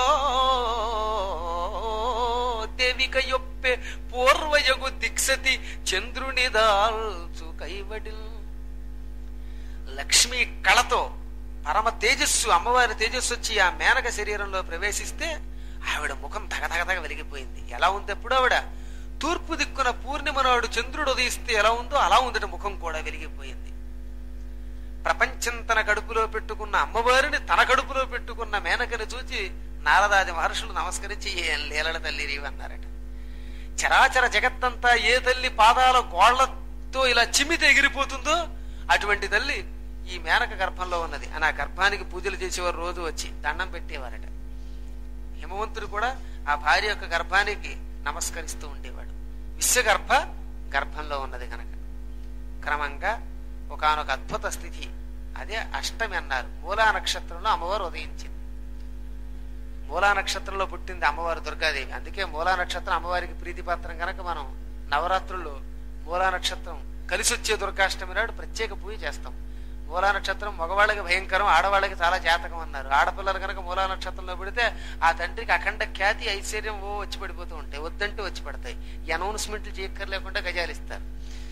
దేవిక యొప్పే పూర్వయగు దిక్సతి చంద్రుని దాల్చు కైవడిల్. లక్ష్మీ కళతో పరమ తేజస్సు, అమ్మవారి తేజస్సు వచ్చి ఆ మేనక శరీరంలో ప్రవేశిస్తే ఆవిడ ముఖం తగతగతగ వెలిగిపోయింది. ఎలా ఉంది అప్పుడు ఆవిడ? తూర్పు దిక్కున పూర్ణిమ నాడు చంద్రుడు ఉదయిస్తే ఎలా ఉందో అలా ఉందట. ముఖం కూడా వెలిగిపోయింది. ప్రపంచం తన కడుపులో పెట్టుకున్న అమ్మవారిని తన కడుపులో పెట్టుకున్న మేనకని చూచి నారదాది మహర్షులు నమస్కరించి ఏం లీలల తల్లి రీవి అన్నారట. చరాచర జగత్తంతా ఏ తల్లి పాదాల గోళ్లతో ఇలా చిమ్మితే ఎగిరిపోతుందో అటువంటి తల్లి ఈ మేనక గర్భంలో ఉన్నది అని ఆ గర్భానికి పూజలు చేసేవారు. రోజు వచ్చి దండం పెట్టేవారట. హిమవంతుడు కూడా ఆ భార్య యొక్క గర్భానికి నమస్కరిస్తూ ఉండేవాడు. విశ్వగర్భ గర్భంలో ఉన్నది కనుక క్రమంగా ఒకానొక అద్భుత స్థితి, అదే అష్టమి అన్నారు. మూలా నక్షత్రంలో అమ్మవారు ఉదయించింది. మూలా నక్షత్రంలో పుట్టింది అమ్మవారు దుర్గాదేవి. అందుకే మూలా నక్షత్రం అమ్మవారికి ప్రీతిపాత్రం కనుక మనం నవరాత్రుల్లో మూలా నక్షత్రం కలిసి వచ్చే దుర్గాష్టమి నాడు ప్రత్యేక పూజ చేస్తాం. మూలా నక్షత్రం మగవాళ్ళకి భయంకరం, ఆడవాళ్ళకి చాలా జాతకం అన్నారు. ఆడపిల్లలు కనుక మూలా నక్షత్రంలో పెడితే ఆ తండ్రికి అఖండ ఖ్యాతి ఐశ్వర్యం ఓ వచ్చి పడిపోతూ ఉంటాయి. వద్దంటూ వచ్చి పడతాయి. ఈ అనౌన్స్మెంట్లు చేయక్కర్లేకుండా గజాలిస్తారు.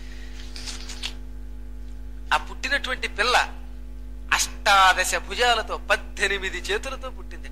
ఆ పుట్టినటువంటి పిల్ల అష్టాదశ భుజాలతో పద్దెనిమిది చేతులతో పుట్టిందిట.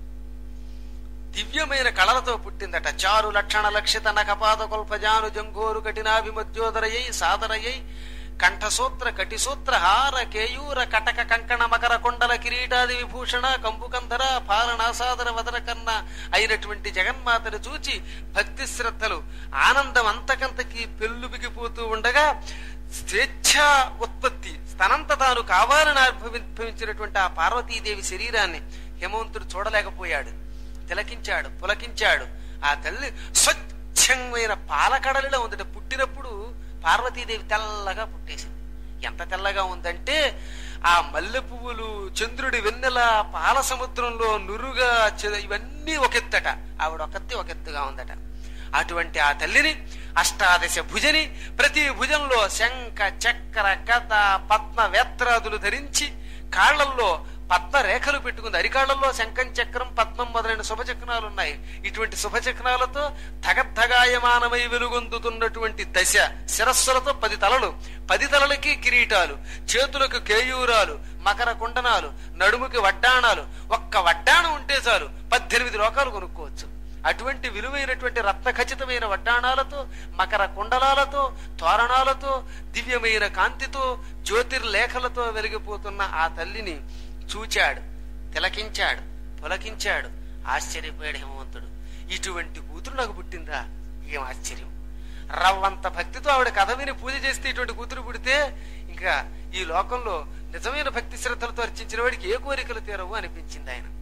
దివ్యమైన కళలతో పుట్టిందట. చారు లక్షణ లక్షిత నకపాద కొల్పజాను జంఘోరు కఠినాభిమధ్యోదరయ్యై సాదరయ్యై కంఠసూత్ర కటిసూత్ర హార కేయూర కటక కంకణ మకర కొండల కిరీటాది విభూషణ కంబుకంధర పాలనాసాదర వదన కన్న అయినటువంటి జగన్మాతను చూచి భక్తి శ్రద్ధలు ఆనందం అంతకంతకి పెళ్ళుబిగిపోతూ ఉండగా స్వేచ్ఛ ఉత్పత్తి తనంత తాను కావాలని ఆవిర్భవించినటువంటి ఆ పార్వతీదేవి శరీరాన్ని హిమవంతుడు చూడలేకపోయాడు. తిలకించాడు, పులకించాడు. ఆ తల్లి స్వచ్ఛమైన పాలకడలిలో ఉందట. పుట్టినప్పుడు పార్వతీదేవి తెల్లగా పుట్టేసింది. ఎంత తెల్లగా ఉందంటే ఆ మల్లె పువ్వులు, చంద్రుడి వెన్నెల, పాల సముద్రంలో నురుగా ఇవన్నీ ఒకెత్తట. ఆవిడ ఒకెత్తి ఒకెత్తుగా ఉందట. అటువంటి ఆ తల్లిని అష్టాదశ భుజని, ప్రతి భుజంలో శంఖ చక్ర గద పద్మ వేత్రాదులు ధరించి కాళ్లల్లో పద్మ రేఖలు పెట్టుకుంది. అరికాళ్లలో శంఖం చక్రం పద్మం మొదలైన శుభచక్రాలు ఉన్నాయి. ఇటువంటి శుభచక్రాలతో ధగద్ధగాయమానమై వెలుగొందుతున్నటువంటి దశ శిరస్సులతో పది తలలు, పది తలలకి కిరీటాలు, చేతులకు కేయూరాలు, మకర కుండనాలు, నడుముకి వడ్డాణాలు. ఒక్క వడ్డాణం ఉంటే చాలు పద్దెనిమిది లోకాలు కొనుక్కోవచ్చు. అటువంటి విలువైనటువంటి రత్న ఖచ్చితమైన వడ్డాణాలతో, మకర కుండలాలతో, తోరణాలతో, దివ్యమైన కాంతితో, జ్యోతిర్లేఖలతో వెలిగిపోతున్న ఆ తల్లిని చూచాడు, తిలకించాడు, పులకించాడు. ఆశ్చర్యపోయాడు హిమవంతుడు. ఇటువంటి కూతురు నాకు పుట్టిందా, ఏం ఆశ్చర్యం! రవ్వంత భక్తితో ఆవిడ కథ విని పూజ చేస్తే ఇటువంటి కూతురు పుడితే ఇంకా ఈ లోకంలో నిజమైన భక్తి శ్రద్ధలతో అర్చించిన వాడికి ఏ కోరికలు తీరవు అనిపించింది ఆయన.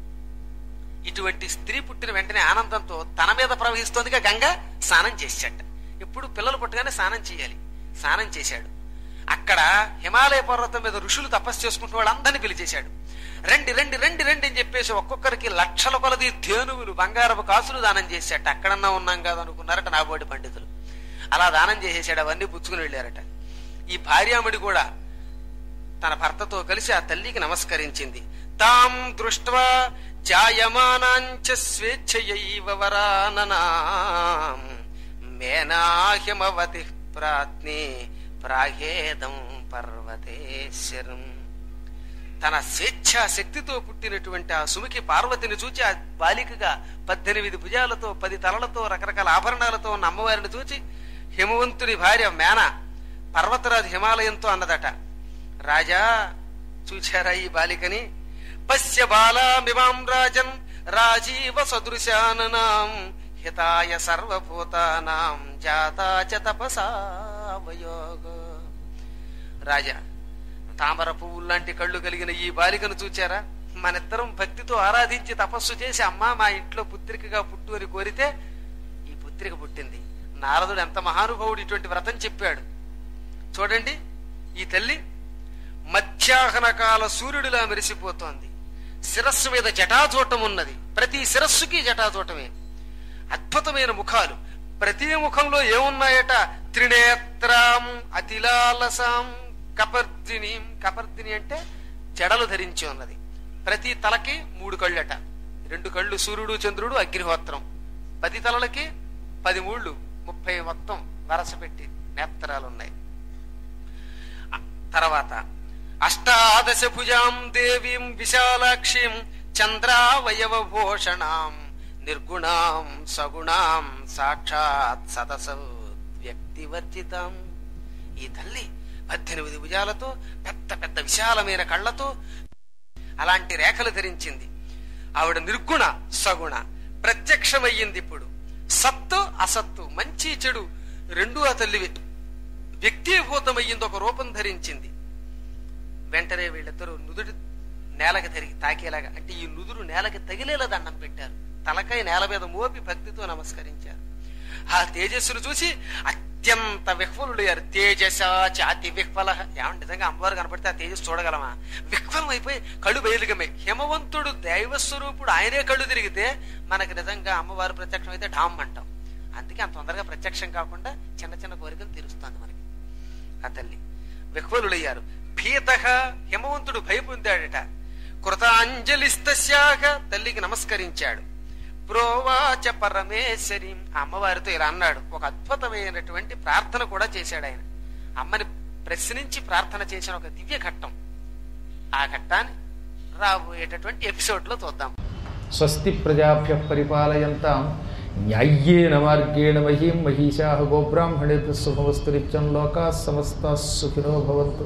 ఇటువంటి స్త్రీ పుట్టిన వెంటనే ఆనందంతో తన మీద ప్రవహిస్తోందిగా గంగ స్నానం చేశాట. ఎప్పుడు పిల్లలు పుట్టగానే స్నానం చేయాలి. స్నానం చేశాడు. అక్కడ హిమాలయ పర్వతం మీద ఋషులు తపస్సు చేసుకుంటున్న వాళ్ళందరినీ పిలిచేశాడు. రండి రండి రండి రండి అని చెప్పేసి ఒక్కొక్కరికి లక్షల కొలది ధేనువులు, బంగారపు కాసులు దానం చేశాట. అక్కడన్నా ఉన్నాం కాదు అనుకున్నారట నాబోటి పండితులు. అలా దానం చేసేసాడు. అవన్నీ పుచ్చుకుని వెళ్ళారట. ఈ భార్యామణి కూడా తన భర్తతో కలిసి ఆ తల్లికి నమస్కరించింది. తాం దృష్ట్వా జాయమానాంచ స్వేచ్ఛయైవ వరాననాం మేనాహిమవతి ప్రాత్నే ప్రాహేదం పర్వతేశ్వరం. తన స్వేచ్ఛా శక్తితో పుట్టినటువంటి ఆ సుముఖి పార్వతిని చూచి ఆ బాలికగా పద్దెనిమిది భుజాలతో, పది తలలతో, రకరకాల ఆభరణాలతో ఉన్న అమ్మవారిని చూచి హిమవంతుని భార్య మేన పర్వతరాజు హిమాలయంతో అన్నదట, రాజా చూచారా ఈ బాలికని? పశ్య బాలామిమాం రాజన్ రాజీవ సదృశాననాం హితాయ సర్వభూతానాం జాతా చ తపసా వయోగ. రాజా, తామర పువ్వులు లాంటి కళ్ళు కలిగిన ఈ బాలికను చూచారా? మనిద్దరం భక్తితో ఆరాధించి తపస్సు చేసి అమ్మా మా ఇంట్లో పుత్రికగా పుట్టు అని కోరితే ఈ పుత్రిక పుట్టింది. నారదుడు ఎంత మహానుభావుడు ఇటువంటి వ్రతం చెప్పాడు. చూడండి, ఈ తల్లి మధ్యాహ్న కాల సూర్యుడిలా మెరిసిపోతోంది. శిరస్సు మీద జటాజూటం ఉన్నది. ప్రతి శిరస్సుకి జటాజూటమే. అద్భుతమైన ముఖాలు. ప్రతి ముఖంలో ఏమున్నాయట? త్రినేత్రాం అతిలాలసాం కపర్దిని. కపర్దిని అంటే జడలు ధరించి ఉన్నది. ప్రతి తలకి మూడు కళ్ళట. రెండు కళ్ళు సూర్యుడు, చంద్రుడు, అగ్నిహోత్రం. పది తలలకి పది మూళ్ళు, ముప్పై మొత్తం వరస పెట్టి నేత్రాలున్నాయి. తర్వాత అష్టాదశ భుజాం దేవీం విశాలాక్షిం చంద్రావయవభూషణాం నిర్గుణాం సగుణాం సాక్షాత్ సదసౌ వ్యక్తివర్జితం. ఈ తల్లి పద్దెనిమిది భుజాలతో, పెద్ద పెద్ద విశాలమైన కళ్ళతో అలాంటి రేఖలు ధరించింది. ఆవిడ నిర్గుణ సగుణ ప్రత్యక్షమయ్యింది. ఇప్పుడు సత్తు అసత్తు, మంచి చెడు రెండు ఆ తల్లి వ్యక్తీభూతమయ్యింది, ఒక రూపం ధరించింది. వెంటనే వీళ్ళిద్దరూ నుదుడు నేలకి తిరిగి తాకేలాగా, అంటే ఈ నుదురు నేలకి తగిలేలా దండం పెట్టారు. తలకాయ నేల మీద మోపి భక్తితో నమస్కరించారు. ఆ తేజస్సును చూసి అత్యంత విహ్వలుడయ్యారు. తేజస చాతి విహ్వల. ఏమంటే నిజంగా అమ్మవారు కనపడితే ఆ తేజస్సు చూడగలమా? విహ్వలం అయిపోయి కళ్ళు బయలుగమే. హిమవంతుడు దైవస్వరూపుడు, ఆయనే కళ్ళు తిరిగితే మనకి నిజంగా అమ్మవారు ప్రత్యక్షం అయితే ఢామ్ అంటాం. అందుకే అంత తొందరగా ప్రత్యక్షం కాకుండా చిన్న చిన్న కోరికలు తీరుస్తుంది మనకి ఆ తల్లి. విహ్వలుడయ్యారు. భీత, హిమవంతుడు భయపొందాడట. కృతాంజలిస్తస్యాహ, తల్లికి నమస్కరించాడు. ప్రోవాచ పరమేశ్వరి, అమ్మవారితో ఇలా అన్నాడు. ఒక అద్భుతమైనటువంటి ప్రార్థన కూడా చేశాడు ఆయన. అమ్మని ప్రశ్నించి ప్రార్థన చేసిన ఒక దివ్య ఘట్టం. ఆ ఘట్టాన్ని రాబోయేటటువంటి ఎపిసోడ్ లో చూద్దాం. స్వస్తి ప్రజాభ్య పరిపాలయంతాం న్యాయ్యేన మార్గేణ మహీం మహిషాః గోబ్రాహ్మణేభ్యः శుభమస్తు నిత్యం. లోకాః సమస్తాః సుఖినో భవంతు.